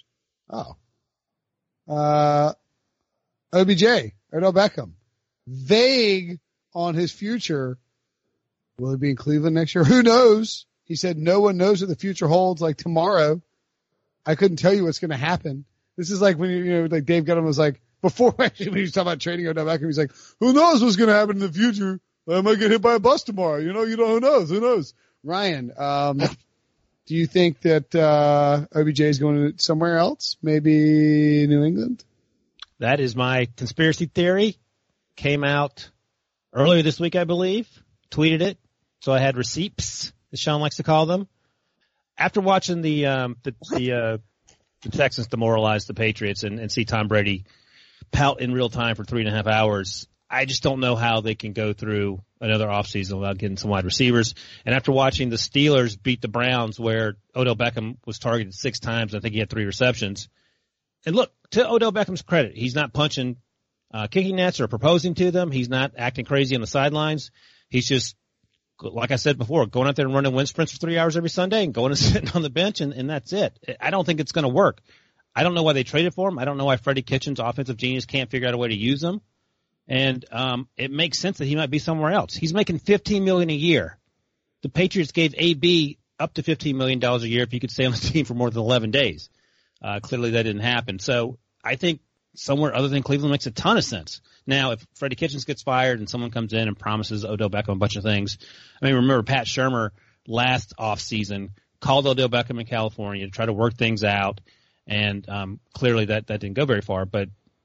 OBJ, Odell Beckham, vague on his future. Will he be in Cleveland next year? Who knows? He said no one knows what the future holds, like tomorrow. I couldn't tell you what's going to happen. This is like when like Dave Gettleman was like, before actually when he was talking about trading Odell Beckham, he's like, who knows what's going to happen in the future? I might get hit by a bus tomorrow. You know, who knows? Who knows? Ryan, do you think that OBJ is going somewhere else? Maybe New England? That is my conspiracy theory. Came out earlier this week, I believe. Tweeted it. So I had receipts, as Sean likes to call them. After watching the Texans demoralize the Patriots and see Tom Brady pout in real time for 3.5 hours, I just don't know how they can go through another offseason without getting some wide receivers. And after watching the Steelers beat the Browns, where Odell Beckham was targeted 6 times, I think he had 3 receptions. And look, to Odell Beckham's credit, he's not punching kicking nets or proposing to them. He's not acting crazy on the sidelines. He's just, like I said before, going out there and running wind sprints for 3 hours every Sunday and going and sitting on the bench, and that's it. I don't think it's going to work. I don't know why they traded for him. I don't know why Freddie Kitchens, offensive genius, can't figure out a way to use him. And it makes sense that he might be somewhere else. He's making $15 million a year. The Patriots gave AB up to $15 million a year if he could stay on the team for more than 11 days. Clearly that didn't happen. So I think somewhere other than Cleveland makes a ton of sense. Now, if Freddie Kitchens gets fired and someone comes in and promises Odell Beckham a bunch of things, I mean, remember Pat Shurmur last offseason called Odell Beckham in California to try to work things out, and clearly that didn't go very far. But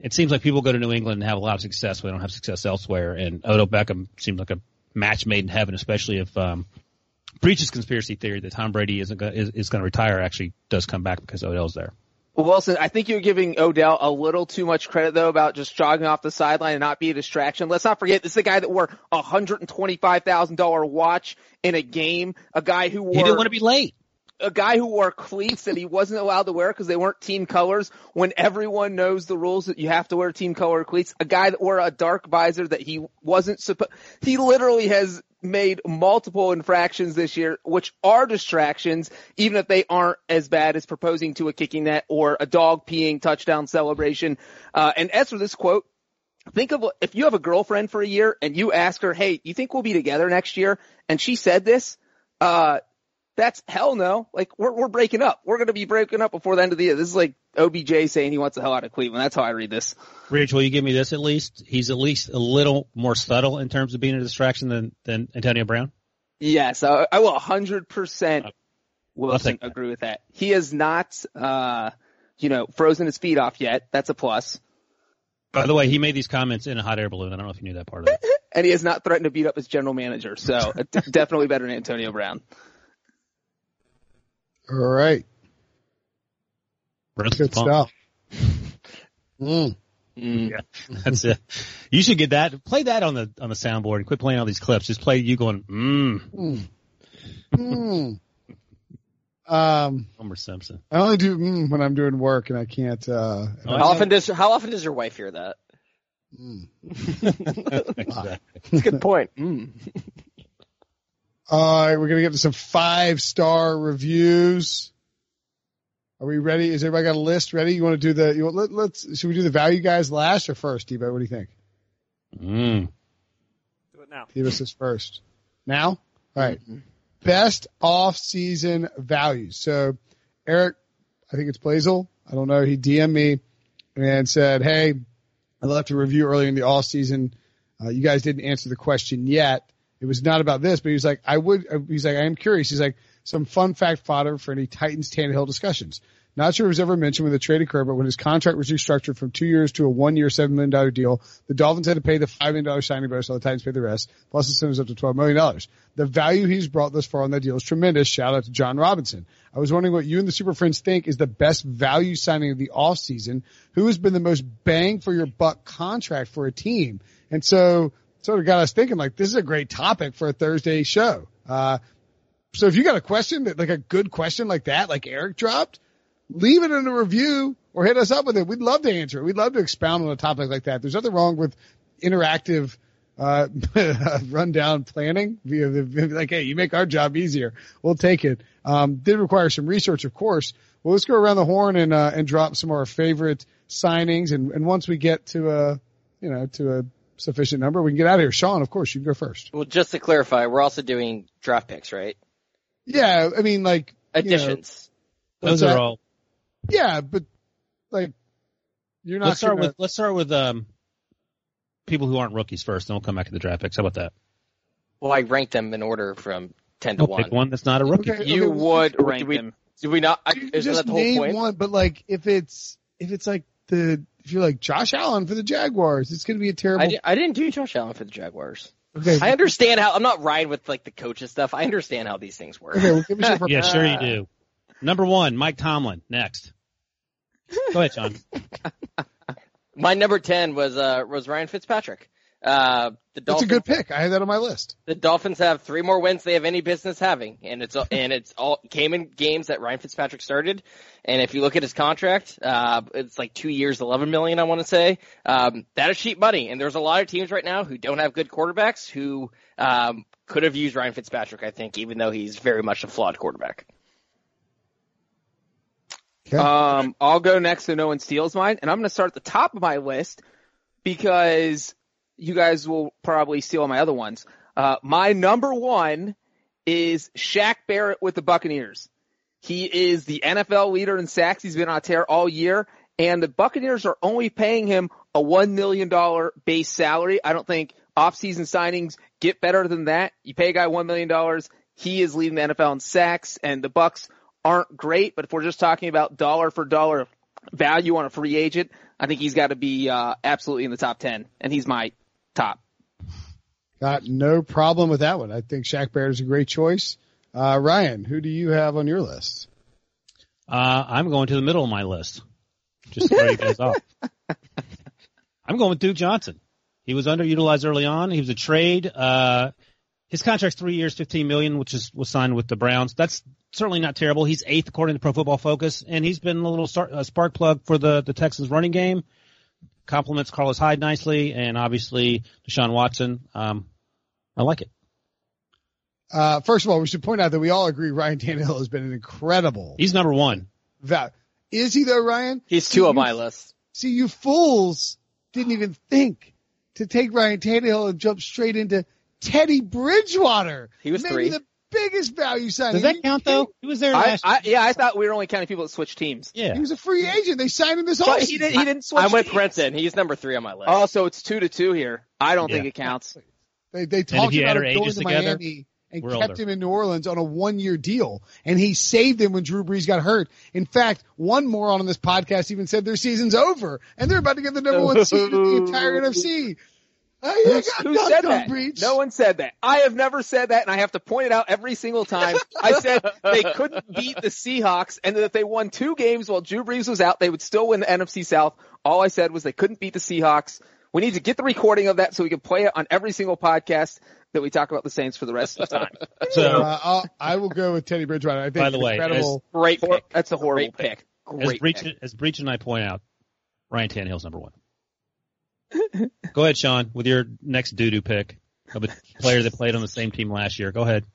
it seems like people go to New England and have a lot of success when they don't have success elsewhere. And Odell Beckham seems like a match made in heaven, especially if Breach's conspiracy theory that Tom Brady is going to retire actually does come back because Odell's there. Well, Wilson, I think you're giving Odell a little too much credit, though, about just jogging off the sideline and not be a distraction. Let's not forget, this is a guy that wore a $125,000 watch in a game, a guy who wore... He didn't want to be late. A guy who wore cleats that he wasn't allowed to wear because they weren't team colors when everyone knows the rules that you have to wear team color cleats. A guy that wore a dark visor that he wasn't supposed... He literally has made multiple infractions this year, which are distractions, even if they aren't as bad as proposing to a kicking net or a dog peeing touchdown celebration. And as for this quote, think of if you have a girlfriend for a year and you ask her, hey, you think we'll be together next year? And she said this, that's hell no. Like, we're breaking up. We're going to be breaking up before the end of the year. This is like OBJ saying he wants the hell out of Cleveland. That's how I read this. Rich, will you give me this at least? He's at least a little more subtle in terms of being a distraction than Antonio Brown? Yes, I will 100% Wilson agree with that. He has not, frozen his feet off yet. That's a plus. By the way, he made these comments in a hot air balloon. I don't know if you knew that part of it. And he has not threatened to beat up his general manager, so definitely better than Antonio Brown. All right. Good stuff. Yeah, that's it. You should get that. Play that on the soundboard and quit playing all these clips. Just play you going, Homer Simpson. I only do when I'm doing work and I can't. How often does your wife hear that? Exactly. That's a good point. All right, we're gonna get to some 5-star reviews. Are we ready? Is everybody got a list ready? You want to do should we do the value guys last or first, T-Bo? What do you think? Do it now. T-Bo says first. Now? All right. Best off-season values. So, Eric, I think it's Blazel. I don't know. He DM'd me and said, hey, I left a review earlier in the off-season. You guys didn't answer the question yet. It was not about this, but he was like, I am curious. He's like, some fun fact fodder for any Titans Tannehill discussions. Not sure it was ever mentioned when the trade occurred, but when his contract was restructured from 2 years to a 1 year, $7 million deal, the Dolphins had to pay the $5 million signing bonus, so the Titans paid the rest, plus the incentives up to $12 million. The value he's brought thus far on that deal is tremendous. Shout out to John Robinson. I was wondering what you and the Super Friends think is the best value signing of the offseason. Who has been the most bang for your buck contract for a team? And so sort of got us thinking, like, this is a great topic for a Thursday show. So if you got a question like a good question like that, like Eric dropped, leave it in a review or hit us up with it. We'd love to answer it. We'd love to expound on a topic like that. There's nothing wrong with interactive, rundown planning. Like, hey, you make our job easier. We'll take it. Did require some research, of course. Well, let's go around the horn and drop some of our favorite signings. And once we get to a sufficient number, we can get out of here. Sean, of course, you can go first. Well, just to clarify, we're also doing draft picks, right? Yeah, I mean, like, additions. Those are all. Yeah, but like, you're not. Let's start with people who aren't rookies first, and we'll come back to the draft picks. How about that? Well, I ranked them in order from 10 to 1. Pick one that's not a rookie. Okay, you would rank them. Do we not? Isn't that the whole point? One, but like, if it's like if you're like Josh Allen for the Jaguars, it's going to be a terrible. I didn't do Josh Allen for the Jaguars. Okay. I understand how, I'm not riding with like the coaches stuff. I understand how these things work. Okay, well, give us your Yeah, sure you do. Number 1, Mike Tomlin. Next. Go ahead, Sean. My number 10 was Ryan Fitzpatrick. That's a good pick. I had that on my list. The Dolphins have 3 more wins they have any business having, and it's all came in games that Ryan Fitzpatrick started. And if you look at his contract, it's like 2 years, $11 million, I want to say. That is cheap money, and there's a lot of teams right now who don't have good quarterbacks who could have used Ryan Fitzpatrick, I think, even though he's very much a flawed quarterback. Okay. I'll go next so no one steals mine, and I'm going to start at the top of my list because you guys will probably steal my other ones. My number 1 is Shaq Barrett with the Buccaneers. He is the NFL leader in sacks. He's been on a tear all year, and the Buccaneers are only paying him a $1 million base salary. I don't think off-season signings get better than that. You pay a guy $1 million. He is leading the NFL in sacks, and the Bucs aren't great, but if we're just talking about dollar for dollar value on a free agent, I think he's got to be absolutely in the top 10, and he's my top. Got no problem with that one. I think Shaq Barrett is a great choice. Ryan, who do you have on your list? I'm going to the middle of my list. Just to throw you guys off. I'm going with Duke Johnson. He was underutilized early on. He was a trade. His contract's 3 years, $15 million, which was signed with the Browns. That's certainly not terrible. He's 8th according to Pro Football Focus, and he's been a little spark plug for the Texans running game. Compliments Carlos Hyde nicely, and obviously Deshaun Watson. I like it. First of all, we should point out that we all agree Ryan Tannehill has been an incredible. He's number one. Is he though, Ryan? He's two on my list. See, you fools didn't even think to take Ryan Tannehill and jump straight into Teddy Bridgewater. He was maybe 3. The biggest value signing. Does that count though? He was there last year. I thought we were only counting people that switched teams. Yeah. He was a free agent. They signed him this But offseason. he didn't switch I'm with teams. Brenton. He's number 3 on my list. Oh, so it's 2-2 here. I don't think it counts. They talked you about add him our going ages to together, Miami and we're kept older. him in New Orleans on a 1-year deal. And he saved him when Drew Brees got hurt. In fact, one moron on this podcast even said their season's over and they're about to get the number 1 seed in the entire NFC. Who said that? No one said that. I have never said that, and I have to point it out every single time. I said they couldn't beat the Seahawks, and that if they won 2 games while Drew Brees was out, they would still win the NFC South. All I said was they couldn't beat the Seahawks. We need to get the recording of that so we can play it on every single podcast that we talk about the Saints for the rest of the time. So, I will go with Teddy Bridgewater. I think by the way, incredible. Great pick. That's a horrible pick. as Breach and I point out, Ryan Tannehill's number 1. Go ahead, Sean, with your next doo-doo pick of a player that played on the same team last year. Go ahead.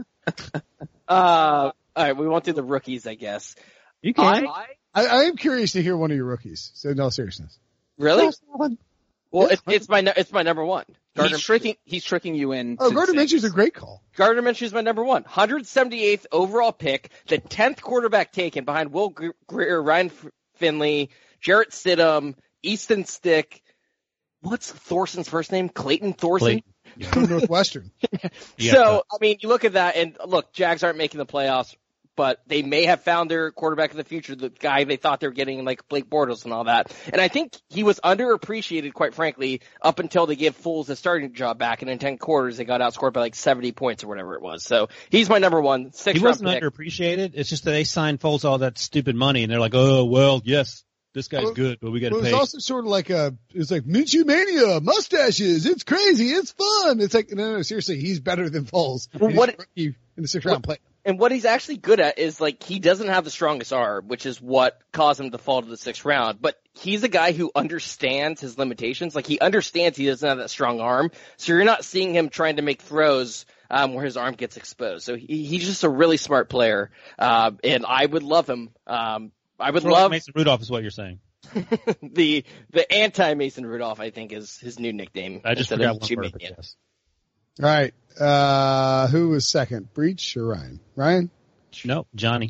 All right, we won't do the rookies, I guess. You can. I am curious to hear one of your rookies. So no seriousness. Really? Well, it's my number 1. He's tricking you in. Oh, Gardner Minshew's a great call. Gardner Minshew's my number 1. 178th overall pick, the 10th quarterback taken behind Will Grier, Ryan Finley, Jarrett Stidham, Easton Stick. What's Thorson's first name? Clayton Thorson? From Northwestern. So, I mean, you look at that, and look, Jags aren't making the playoffs, but they may have found their quarterback of the future, the guy they thought they were getting, like Blake Bortles and all that. And I think he was underappreciated, quite frankly, up until they gave Foles the starting job back, and in 10 quarters they got outscored by like 70 points or whatever it was. So he's my number 1. He wasn't pick. underappreciated. It's just that they signed Foles all that stupid money, and they're like, oh, well, yes, this guy's good, but we got to pay. It was also sort of like it's like Minshew mania, mustaches. It's crazy. It's fun. It's like, no, seriously, he's better than Foles. Well, in the 6th round play. And what he's actually good at is, like, he doesn't have the strongest arm, which is what caused him to fall to the 6th round. But he's a guy who understands his limitations. Like, he understands he doesn't have that strong arm. So you're not seeing him trying to make throws where his arm gets exposed. So he's just a really smart player. And I would love him. I would love Mason Rudolph is what you're saying. the anti-Mason Rudolph, I think, is his new nickname. I just forgot one word, but yes. All right. Who was second, Breach or Ryan? Ryan? No, Johnny.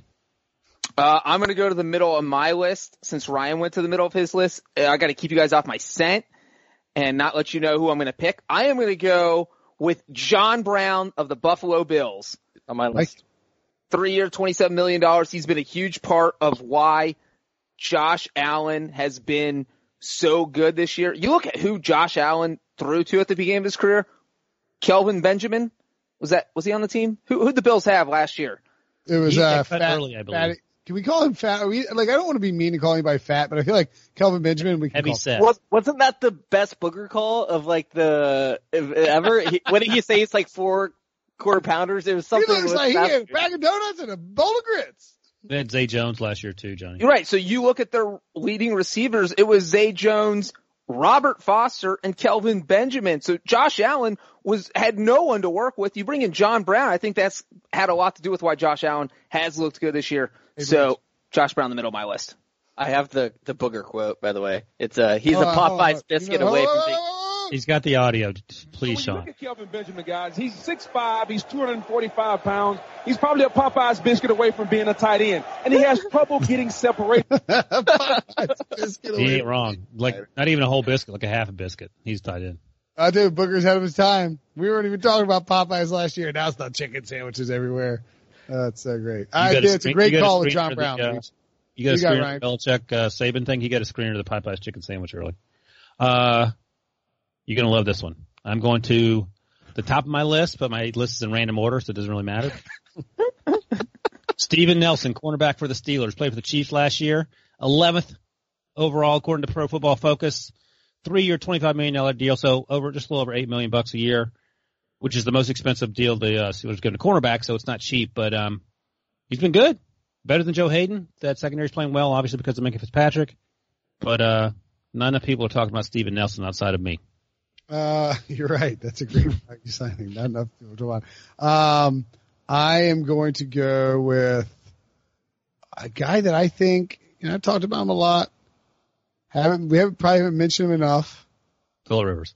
I'm going to go to the middle of my list. Since Ryan went to the middle of his list, I got to keep you guys off my scent and not let you know who I'm going to pick. I am going to go with John Brown of the Buffalo Bills on my list. 3-year, $27 million. He's been a huge part of why Josh Allen has been so good this year. You look at who Josh Allen threw to at the beginning of his career. Kelvin Benjamin. Was he on the team? Who'd the Bills have last year? It was fat early, I believe. Fat. Can we call him fat? I don't want to be mean to call anybody fat, but I feel like Kelvin Benjamin, we can Heavy call set. Wasn't that the best booger call of like ever? What did he say? It's like 4 quarter pounders. It was something. He looks like he had a bag of donuts and a bowl of grits. They had Zay Jones last year too, Johnny. You're right. So you look at their leading receivers. It was Zay Jones, Robert Foster, and Kelvin Benjamin. So Josh Allen had no one to work with. You bring in John Brown. I think that's had a lot to do with why Josh Allen has looked good this year. So Josh Brown in the middle of my list. I have the booger quote, by the way. It's he's a Popeye's biscuit away from being. He's got the audio. Please, So when Sean. you look at Kelvin Benjamin, guys, he's 6'5", he's 245 pounds. He's probably a Popeye's biscuit away from being a tight end. And he has trouble getting separated. He ain't wrong. Like, not even a whole biscuit, like a half a biscuit. He's tight end. I do. Booger's ahead of his time. We weren't even talking about Popeyes last year. Now it's not chicken sandwiches everywhere. That's so great. It's a great call with John Brown. You got a got, screener Ryan? of the Belichick Saban thing? He got a screener of the Popeyes chicken sandwich early. You're going to love this one. I'm going to the top of my list, but my list is in random order, so it doesn't really matter. Steven Nelson, cornerback for the Steelers, played for the Chiefs last year. 11th overall, according to Pro Football Focus. 3-year, $25 million deal, so just a little over $8 million a year, which is the most expensive deal the Steelers give to cornerback, so it's not cheap, but he's been good. Better than Joe Hayden. That secondary's playing well, obviously because of Minkah Fitzpatrick. But not enough people are talking about Steven Nelson outside of me. You're right. That's a great signing. Not enough people to talk. I am going to go with a guy that I think, I've talked about him a lot. We probably haven't mentioned him enough. Phillip Rivers.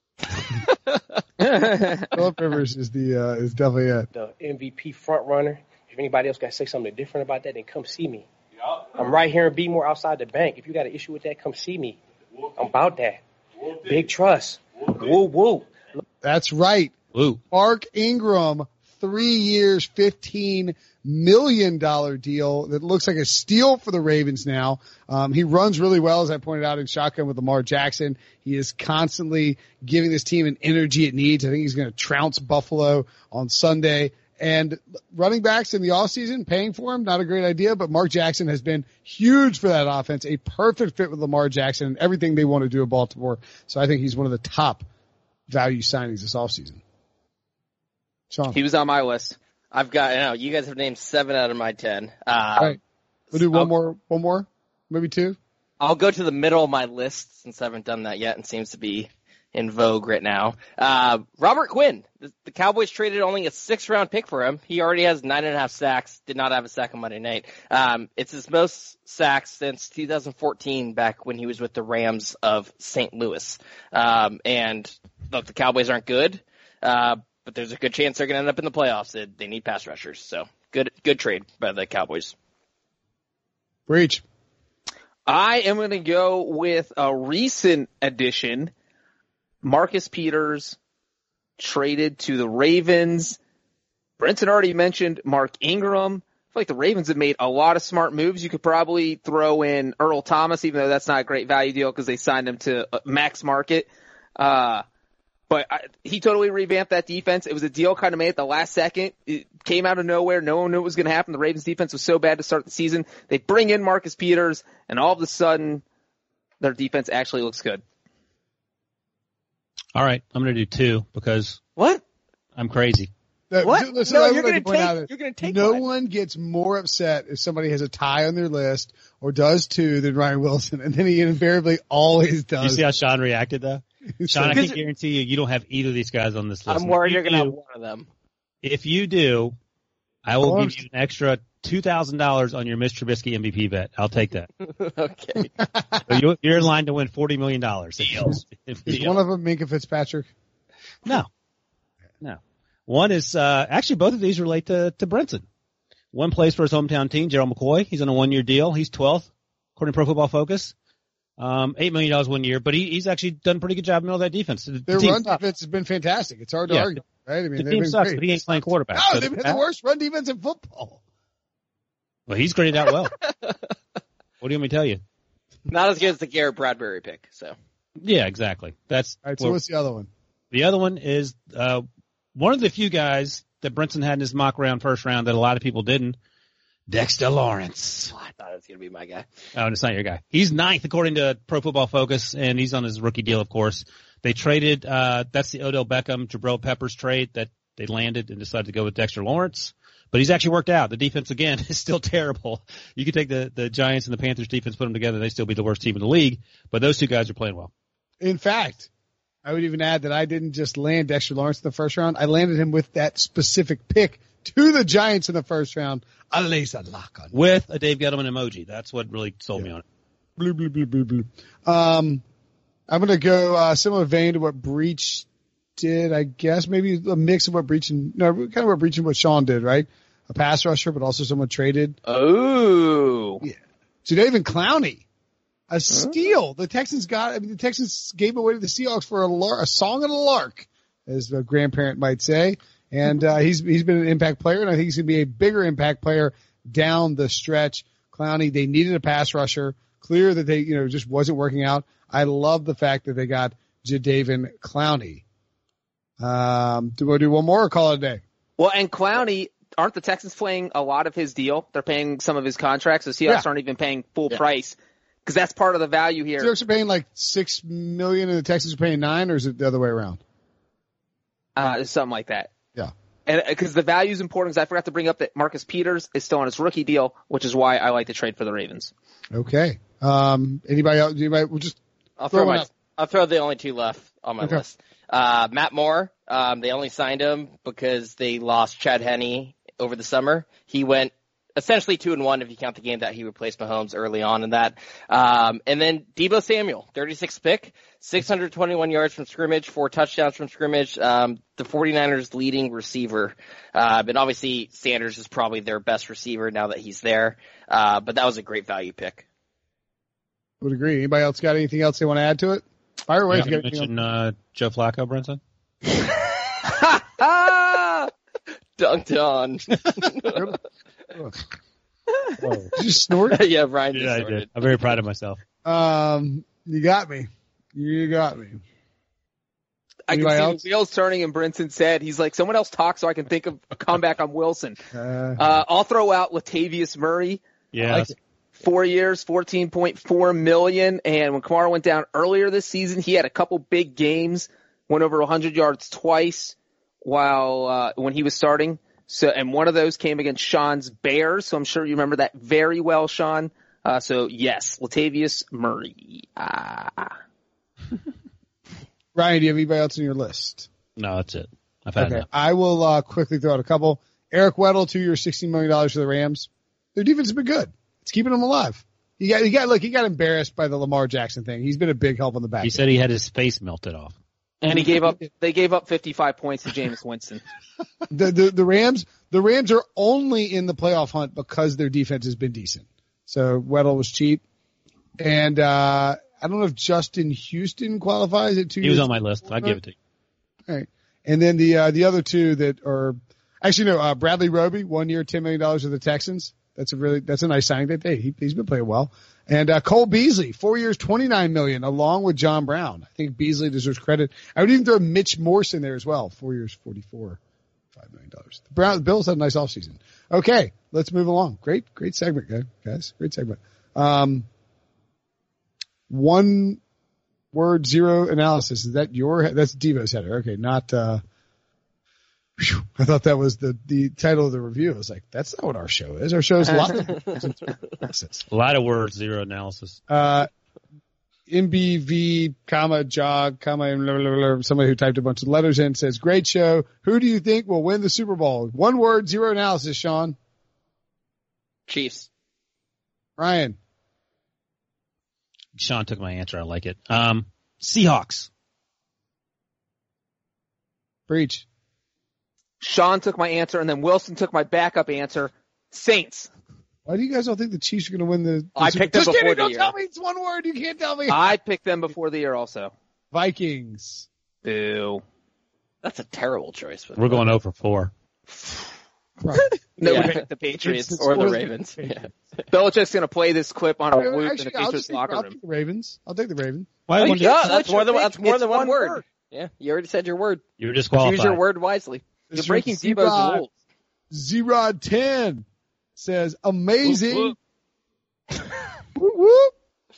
Phillip Rivers is definitely it. The MVP front runner. If anybody else got to say something different about that, then come see me. I'm right here in Beemore outside the bank. If you got an issue with that, come see me. I'm about that. Big trust. Woo, woo. That's right. Woo. Mark Ingram, 3 years, $15 million deal that looks like a steal for the Ravens now. He runs really well, as I pointed out, in shotgun with Lamar Jackson. He is constantly giving this team an energy it needs. I think he's going to trounce Buffalo on Sunday. And running backs in the offseason, paying for him, not a great idea, but Mark Jackson has been huge for that offense, a perfect fit with Lamar Jackson and everything they want to do at Baltimore. So I think he's one of the top value signings this offseason. Sean. He was on my list. I've got, you guys have named 7 out of my 10. All right. We'll do one more, maybe 2. I'll go to the middle of my list since I haven't done that yet and seems to be in vogue right now. Robert Quinn. The Cowboys traded only a 6th-round pick for him. He already has 9.5 sacks. Did not have a sack on Monday night. It's his most sacks since 2014, back when he was with the Rams of St. Louis. And look, the Cowboys aren't good, but there's a good chance they're going to end up in the playoffs. They need pass rushers. So good trade by the Cowboys. Breach. I am going to go with a recent addition. Marcus Peters traded to the Ravens. Brenton already mentioned Mark Ingram. I feel like the Ravens have made a lot of smart moves. You could probably throw in Earl Thomas, even though that's not a great value deal because they signed him to max market. But he totally revamped that defense. It was a deal kind of made at the last second. It came out of nowhere. No one knew it was going to happen. The Ravens defense was so bad to start the season. They bring in Marcus Peters, and all of a sudden, their defense actually looks good. All right, I'm going to do 2 because what? I'm crazy. What? Listen, No, you're going to take no mine. one gets more upset if somebody has a tie on their list or does 2 than Ryan Wilson, and then he invariably always does. You see how Sean reacted, though? Sean, I can guarantee you don't have either of these guys on this list. I'm worried you're going to have one of them. If you do, I will give you an extra $2,000 on your Mr. Trubisky MVP bet. I'll take that. Okay. So you're in line to win $40 million. Is one of them Minkah Fitzpatrick? No. One is actually both of these relate to Brenton. One plays for his hometown team, Gerald McCoy. He's on a 1-year deal. He's 12th, according to Pro Football Focus. $8 million 1 year, but he's actually done a pretty good job in the middle of that defense. Their run defense has been fantastic. It's hard to argue, right? I mean, the team sucks, but he ain't playing quarterback. No, they've been the worst run defense in football. Well, he's graded out well. What do you want me to tell you? Not as good as the Garrett Bradbury pick, so. Yeah, exactly. That's all right. So what's the other one? The other one is one of the few guys that Brinson had in his mock round, first round, that a lot of people didn't. Dexter Lawrence. Oh, I thought it was going to be my guy. Oh, it's not your guy. He's 9th according to Pro Football Focus, and he's on his rookie deal, of course. They traded, that's the Odell Beckham, Jabril Peppers trade that they landed and decided to go with Dexter Lawrence. But he's actually worked out. The defense, again, is still terrible. You could take the Giants and the Panthers defense, put them together, they'd still be the worst team in the league. But those two guys are playing well. In fact, I would even add that I didn't just land Dexter Lawrence in the first round. I landed him with that specific pick to the Giants in the first round. I lays a lock on with a Dave Gettleman emoji. That's what really sold me on it. Blue, blue, blue, blue, blue. I'm going to go similar vein to what Breach did, I guess. Maybe a mix of what Breach and what Sean did, right? A pass rusher, but also someone traded. Oh. Yeah. Jadeveon Clowney. A steal. The Texans the Texans gave away to the Seahawks for a song and a lark, as a grandparent might say. And he's been an impact player, and I think he's going to be a bigger impact player down the stretch. Clowney. They needed a pass rusher. Clear that they, just wasn't working out. I love the fact that they got Jadeveon Clowney. Do we do one more or call it a day? Well, and Clowney, aren't the Texans playing a lot of his deal? They're paying some of his contracts. The Seahawks aren't even paying full price because that's part of the value here. The Seahawks are paying like $6 million and the Texans are paying $9 million, or is it the other way around? Something like that. Yeah. And because the value is important, because I forgot to bring up that Marcus Peters is still on his rookie deal, which is why I like to trade for the Ravens. Okay. Anybody else? We'll just I'll throw the only two left on my list. Matt Moore, they only signed him because they lost Chad Henne over the summer. He went essentially 2-1 if you count the game that he replaced Mahomes early on in that. And then Deebo Samuel, 36th pick, 621 yards from scrimmage, 4 touchdowns from scrimmage, the 49ers leading receiver. And obviously Sanders is probably their best receiver now that he's there. But that was a great value pick. Would agree. Anybody else got anything else they want to add to it? Fire away. You mentioned Joe Flacco, Brinson? Dunked on. Did you snort? Yeah, Brian just snorted. I did. I'm very proud of myself. You got me. I can see the wheels turning, and Brinson said, he's like, someone else talk so I can think of a comeback on Wilson. I'll throw out Latavius Murray. Yeah. 4 years, $14.4 million. And when Kamara went down earlier this season, he had a couple big games, went over 100 yards twice when he was starting. So, and one of those came against Sean's Bears. So I'm sure you remember that very well, Sean. So yes, Latavius Murray. Ryan, do you have anybody else on your list? No, that's it. I've had enough. I will quickly throw out a couple. Eric Weddle, 2 years, $16 million for the Rams. Their defense has been good. It's keeping them alive. He got embarrassed by the Lamar Jackson thing. He's been a big help on the back. He said he had his face melted off. And they gave up 55 points to Jameis Winston. The Rams are only in the playoff hunt because their defense has been decent. So Weddle was cheap. And, I don't know if Justin Houston qualifies at 2 years. He was on my list. I'll give it to you. All right. And then the other two that are, actually no, Bradley Roby, 1 year, $10 million of the Texans. That's a nice signing that day. He's been playing well. And, Cole Beasley, 4 years, $29 million, along with John Brown. I think Beasley deserves credit. I would even throw Mitch Morse in there as well. 4 years, $5 million. The Bills had a nice offseason. Okay. Let's move along. Great segment, guys. Great segment. 1 word, 0 analysis. Is that that's Devo's header? Okay. Not, I thought that was the title of the review. I was like, that's not what our show is. Our show is a lot of analysis. A lot of words, 0 analysis. MBV, jog, blah, blah, blah. Somebody who typed a bunch of letters in says, great show. Who do you think will win the Super Bowl? 1 word, 0 analysis, Sean. Chiefs. Ryan. Sean took my answer. I like it. Seahawks. Breach. Sean took my answer, and then Wilson took my backup answer. Saints. Why do you guys all think the Chiefs are going to win the I picked them before the year. Don't tell me it's 1 word. You can't tell me. I picked them before the year also. Vikings. Boo. That's a terrible choice. We're going 0 for 4. Right. No, we picked the Patriots or the Ravens. Yeah. Belichick's going to play this clip on a loop in the Patriots locker room. I'll take the Ravens. I'll take the Ravens. That's more than one word. Yeah, you already said your word. You were disqualified. Use your word wisely. You're breaking Debo's rules. Zerod 10 says amazing. Whoop, whoop. Whoop.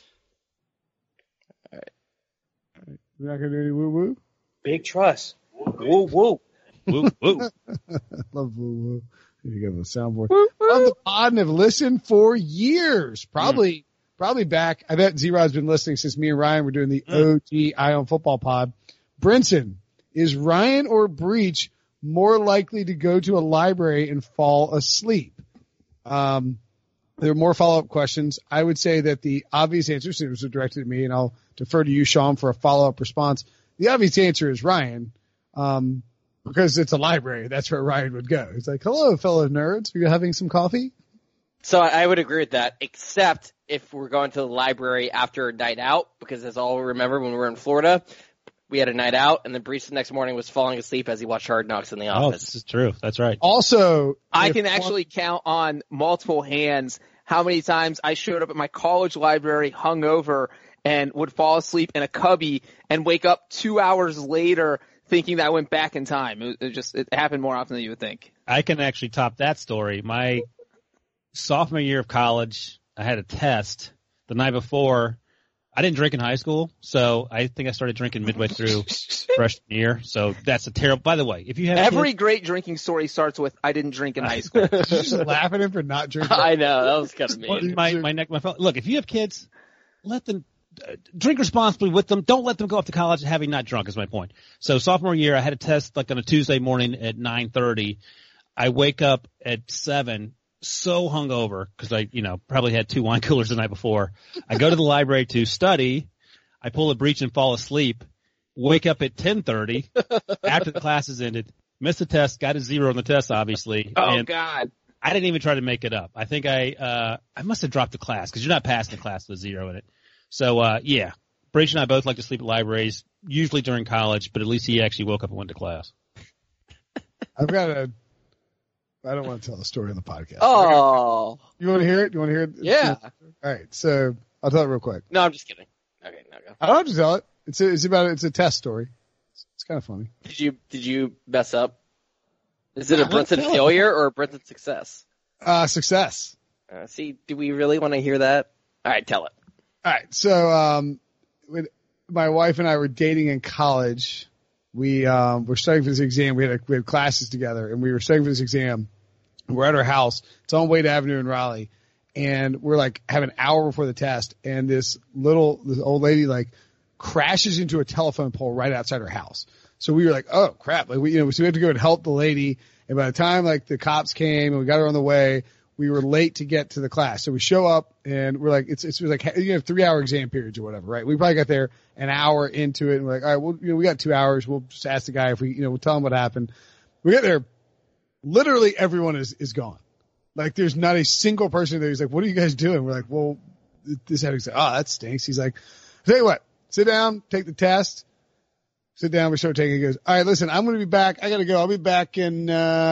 All right. We're not going to do any woo-woo? Big trust. Woo-woo. Woo-woo. Love woo-woo. You got the soundboard. Love the pod and have listened for years. Probably back. I bet Zerod's been listening since me and Ryan were doing the OG Eye on Football pod. Brinson, is Ryan or Breach more likely to go to a library and fall asleep? There are more follow-up questions. I would say that the obvious answer, since it was directed at me, and I'll defer to you, Sean, for a follow-up response. The obvious answer is Ryan, because it's a library. That's where Ryan would go. He's like, hello, fellow nerds. Are you having some coffee? So I would agree with that, except if we're going to the library after a night out, because as all remember when we were in Florida, we had a night out, and then Brees the next morning was falling asleep as he watched Hard Knocks in the office. Oh, this is true. That's right. Also, I can actually count on multiple hands how many times I showed up at my college library hungover and would fall asleep in a cubby and wake up 2 hours later thinking that I went back in time. It happened more often than you would think. I can actually top that story. My sophomore year of college, I had a test the night before. I didn't drink in high school, so I think I started drinking midway through freshman year. So that's a terrible. By the way, if you have every great drinking story starts with "I didn't drink in high school." Did you just laugh at him for not drinking? I know that was kind of mean. My look. If you have kids, let them drink responsibly with them. Don't let them go off to college having not drunk. Is my point. So sophomore year, I had a test like on a Tuesday morning at 9:30. I wake up at 7. So hungover because I, probably had 2 wine coolers the night before. I go to the library to study. I pull a breach and fall asleep. Wake up at 10:30 after the classes ended. Missed the test. Got a 0 on the test, obviously. Oh, God. I didn't even try to make it up. I think I must have dropped the class because you're not passing the class with a 0 in it. So, yeah. Breach and I both like to sleep at libraries, usually during college, but at least he actually woke up and went to class. I don't want to tell the story on the podcast. Oh. You want to hear it? You want to hear it? Yeah. All right. So I'll tell it real quick. No, I'm just kidding. Okay, now go. I don't have to tell it. It's a test story. It's kind of funny. Did you mess up? Is it a Brinson failure or a Brinson success? Success. See, do we really want to hear that? All right, tell it. All right. So, when my wife and I were dating in college, we were studying for this exam. We had classes together, and we were studying for this exam. We're at our house. It's on Wade Avenue in Raleigh, and we're like have an hour before the test, and this old lady like crashes into a telephone pole right outside her house. So we were like, oh crap! Like so we had to go and help the lady. And by the time like the cops came and we got her on the way, we were late to get to the class. So we show up and we're like, it was like, 3-hour exam periods or whatever, right? We probably got there an hour into it and we're like, all right, well, we got 2 hours. We'll just ask the guy if we'll tell him what happened. We get there. Literally everyone is gone. Like there's not a single person there. He's like, what are you guys doing? We're like, well, this happened. Oh, that stinks. He's like, I'll tell you what, sit down, take the test. Sit down. We start taking it. He goes, all right, listen, I'm going to be back. I got to go. I'll be back in,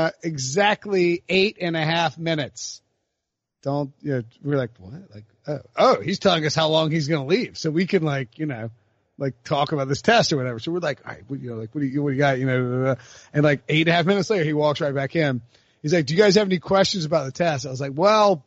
exactly 8.5 minutes. We're like, what? Like, oh, he's telling us how long he's going to leave. So we can talk about this test or whatever. So we're like, all right, what do you got? And like 8.5 minutes later, he walks right back in. He's like, do you guys have any questions about the test? I was like, well,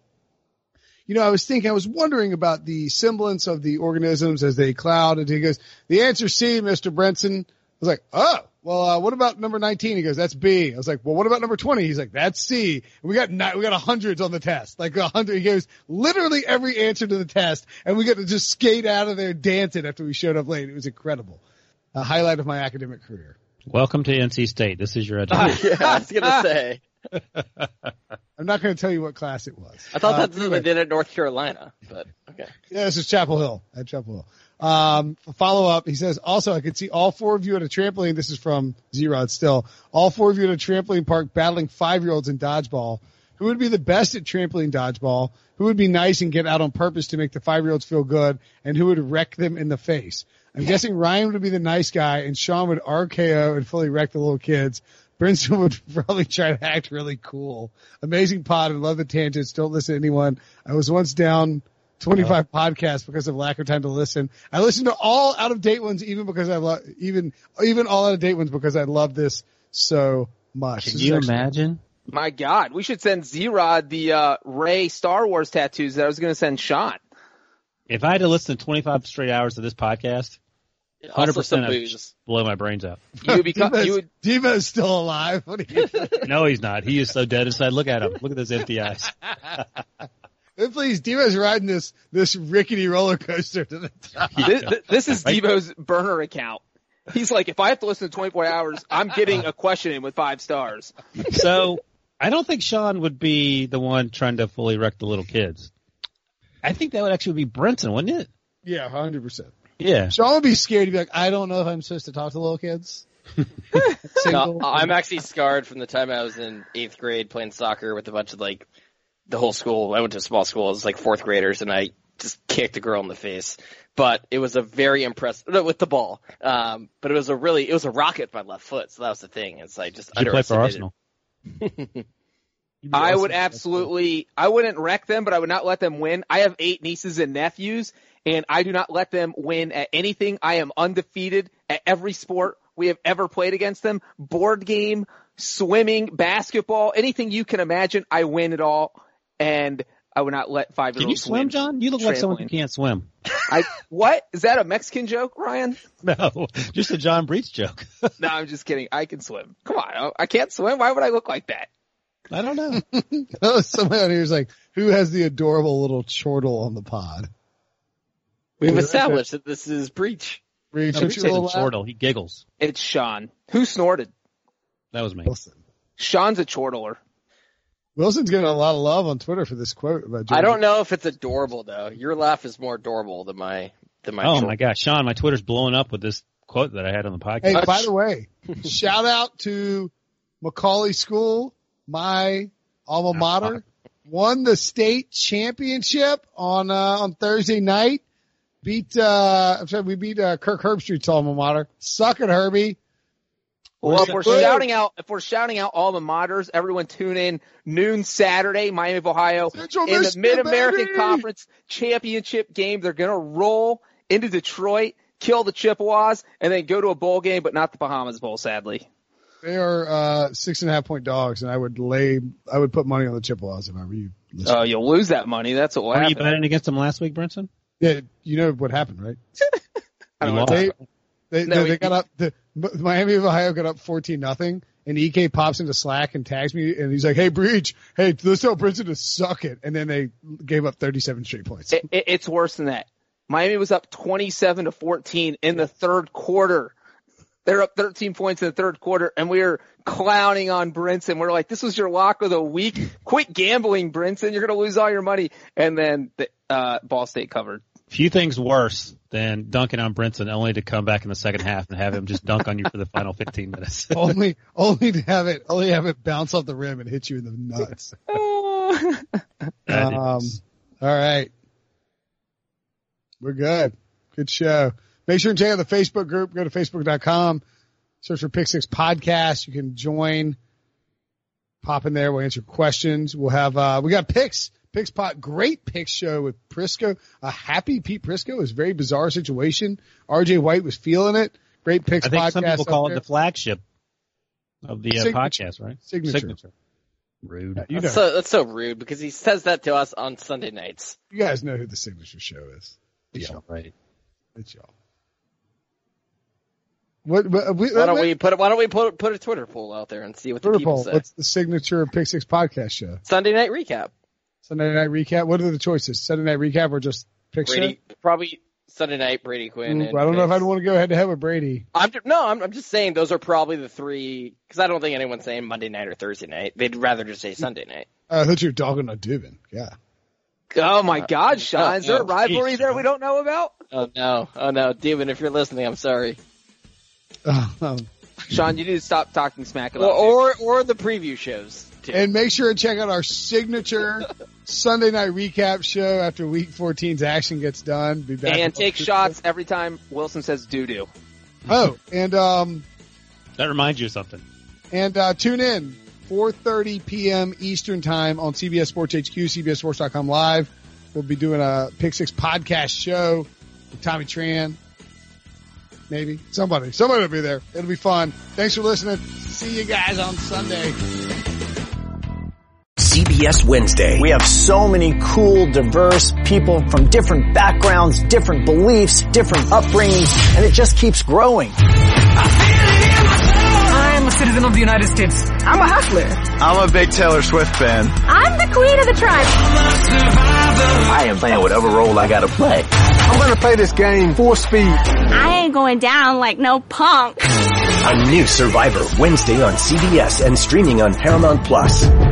I was wondering about the semblance of the organisms as they cloud. And he goes, the answer's C, Mr. Brinson. I was like, oh, well, what about number 19? He goes, that's B. I was like, well, what about number 20? He's like, that's C. And we got hundreds on the test, like 100. He goes, literally every answer to the test. And we got to just skate out of there dancing after we showed up late. It was incredible. A highlight of my academic career. Welcome to NC State. This is your education. Yeah, I was going to say. I'm not going to tell you what class it was. I thought that's what they did at North Carolina, but okay. Yeah, this is Chapel Hill. At Chapel Hill. Follow up. He says, also, I could see all 4 of you at a trampoline. This is from Z-Rod still. All 4 of you at a trampoline park battling 5-year-olds in dodgeball. Who would be the best at trampoline dodgeball? Who would be nice and get out on purpose to make the 5-year-olds feel good? And who would wreck them in the face? I'm guessing Ryan would be the nice guy and Sean would RKO and fully wreck the little kids. Brinson would probably try to act really cool. Amazing pod. I love the tangents. Don't listen to anyone. I was once down 25 podcasts because of lack of time to listen. I listened to all out of date ones, even because I love, even all out of date ones because I love this so much. Can you imagine? My God, we should send Z-Rod the Rey Star Wars tattoos that I was going to send Sean. If I had to listen to 25 straight hours of this podcast, 100% I'd blow my brains out. Devo's still alive. What are you doing? No, he's not. He is so dead inside. Look at him. Look at those empty eyes. Please, Devo's riding this rickety roller coaster to the top. This is Devo's burner account. He's like, if I have to listen to 24 hours, I'm getting a question in with 5 stars. So I don't think Sean would be the one trying to fully wreck the little kids. I think that would actually be Brinson, wouldn't it? Yeah, 100%. Yeah. Sean would be scared. He'd be like, I don't know if I'm supposed to talk to little kids. No, I'm actually scarred from the time I was in 8th grade playing soccer with a bunch of the whole school. I went to a small school. It was like 4th graders, and I just kicked a girl in the face. But it was a very impressive with the ball. But it was a rocket with my left foot. So that was the thing. It's like just Did you play for Arsenal? I would absolutely, I wouldn't wreck them, but I would not let them win. I have 8 nieces and nephews, and I do not let them win at anything. I am undefeated at every sport we have ever played against them. Board game, swimming, basketball, anything you can imagine, I win it all. And I would not let 5-year-olds Can you swim, win. John? You look like someone who can't swim. What? Is that a Mexican joke, Ryan? No, just a John Breach joke. No, I'm just kidding. I can swim. Come on. I can't swim. Why would I look like that? I don't know. Somebody out here is like, who has the adorable little chortle on the pod? We've established that this is Breach. Breach, No, Breach isn't chortle. He giggles. It's Sean. Who snorted? That was me. Wilson. Sean's a chortler. Wilson's getting a lot of love on Twitter for this quote about Georgia. I don't know if it's adorable though. Your laugh is more adorable than my. Oh my gosh, Sean, my Twitter's blowing up with this quote that I had on the podcast. Hey, by the way, shout out to Macaulay School, my alma mater, won the state championship on Thursday night. We beat Kirk Herbstreit's alma mater. Suck it, Herbie. Well, if we're shouting out alma maters, everyone tune in noon Saturday, Miami of Ohio, Central in Michigan, the Mid-American baby! Conference Championship game. They're going to roll into Detroit, kill the Chippewas, and then go to a bowl game, but not the Bahamas Bowl, sadly. They are 6.5-point dogs, and I would put money on the Chippewas if I were you. Oh, you'll lose that money. That's what will Were happen. you betting against them last week, Brinson? Yeah, you know what happened, right? I don't know. They got up. The Miami of Ohio got up 14-0, and EK pops into Slack and tags me, and he's like, "Hey, Breach, hey, let's tell Princeton to suck it." And then they gave up 37 straight points. It's worse than that. Miami was up 27-14 in the third quarter. They're up 13 points in the third quarter, and we were clowning on Brinson. We're like, "This was your lock of the week. Quit gambling, Brinson. You're going to lose all your money." And then Ball State covered. Few things worse than dunking on Brinson only to come back in the second half and have him just dunk on you for the final 15 minutes. only to have it bounce off the rim and hit you in the nuts. All right. We're good. Good show. Make sure and check out the Facebook group. Go to facebook.com. Search for Pick Six Podcast. You can join. Pop in there. We'll answer questions. We'll have, we got picks. Picks Pot, great picks show with Prisco. A happy Pete Prisco is a very bizarre situation. RJ White was feeling it. Great picks podcast. I think some people call it the flagship of the podcast, right? Signature. Rude. That's so rude because he says that to us on Sunday nights. You guys know who the signature show is. It's y'all, right? It's y'all. Why don't we put a Twitter poll out there and see what the people say? What's the signature Pick Six podcast show? Sunday night recap. Sunday night recap. What are the choices? Sunday night recap or just pick Brady? Show? Probably Sunday night Brady Quinn. I don't know if I'd want to go head to head with Brady. I'm just saying those are probably the three because I don't think anyone's saying Monday night or Thursday night. They'd rather just say Sunday night. I thought you were dogging on Dubin. Yeah. Oh my God, Sean! Is there a rivalry there we don't know about? Oh no, Dubin! If you're listening, I'm sorry. Sean, you need to stop talking smack about or the preview shows. Too. And make sure and check out our signature Sunday night recap show after Week 14's action gets done. Be back and take shots every time Wilson says doo-doo. Oh, and that reminds you of something. And tune in 4:30 p.m. Eastern time on CBS Sports HQ, CBSSports.com live. We'll be doing a Pick Six podcast show with Tommy Tran. Maybe somebody will be there. It'll be fun. Thanks for listening. See you guys on Sunday. CBS Wednesday. We have so many cool, diverse people from different backgrounds, different beliefs, different upbringings, and it just keeps growing. I'm a citizen of the United States. I'm a hustler. I'm a big Taylor Swift fan. I'm the queen of the tribe. I am playing whatever role I gotta play. I'm gonna play this game full speed. I ain't going down like no punk. A new Survivor Wednesday on CBS and streaming on Paramount Plus.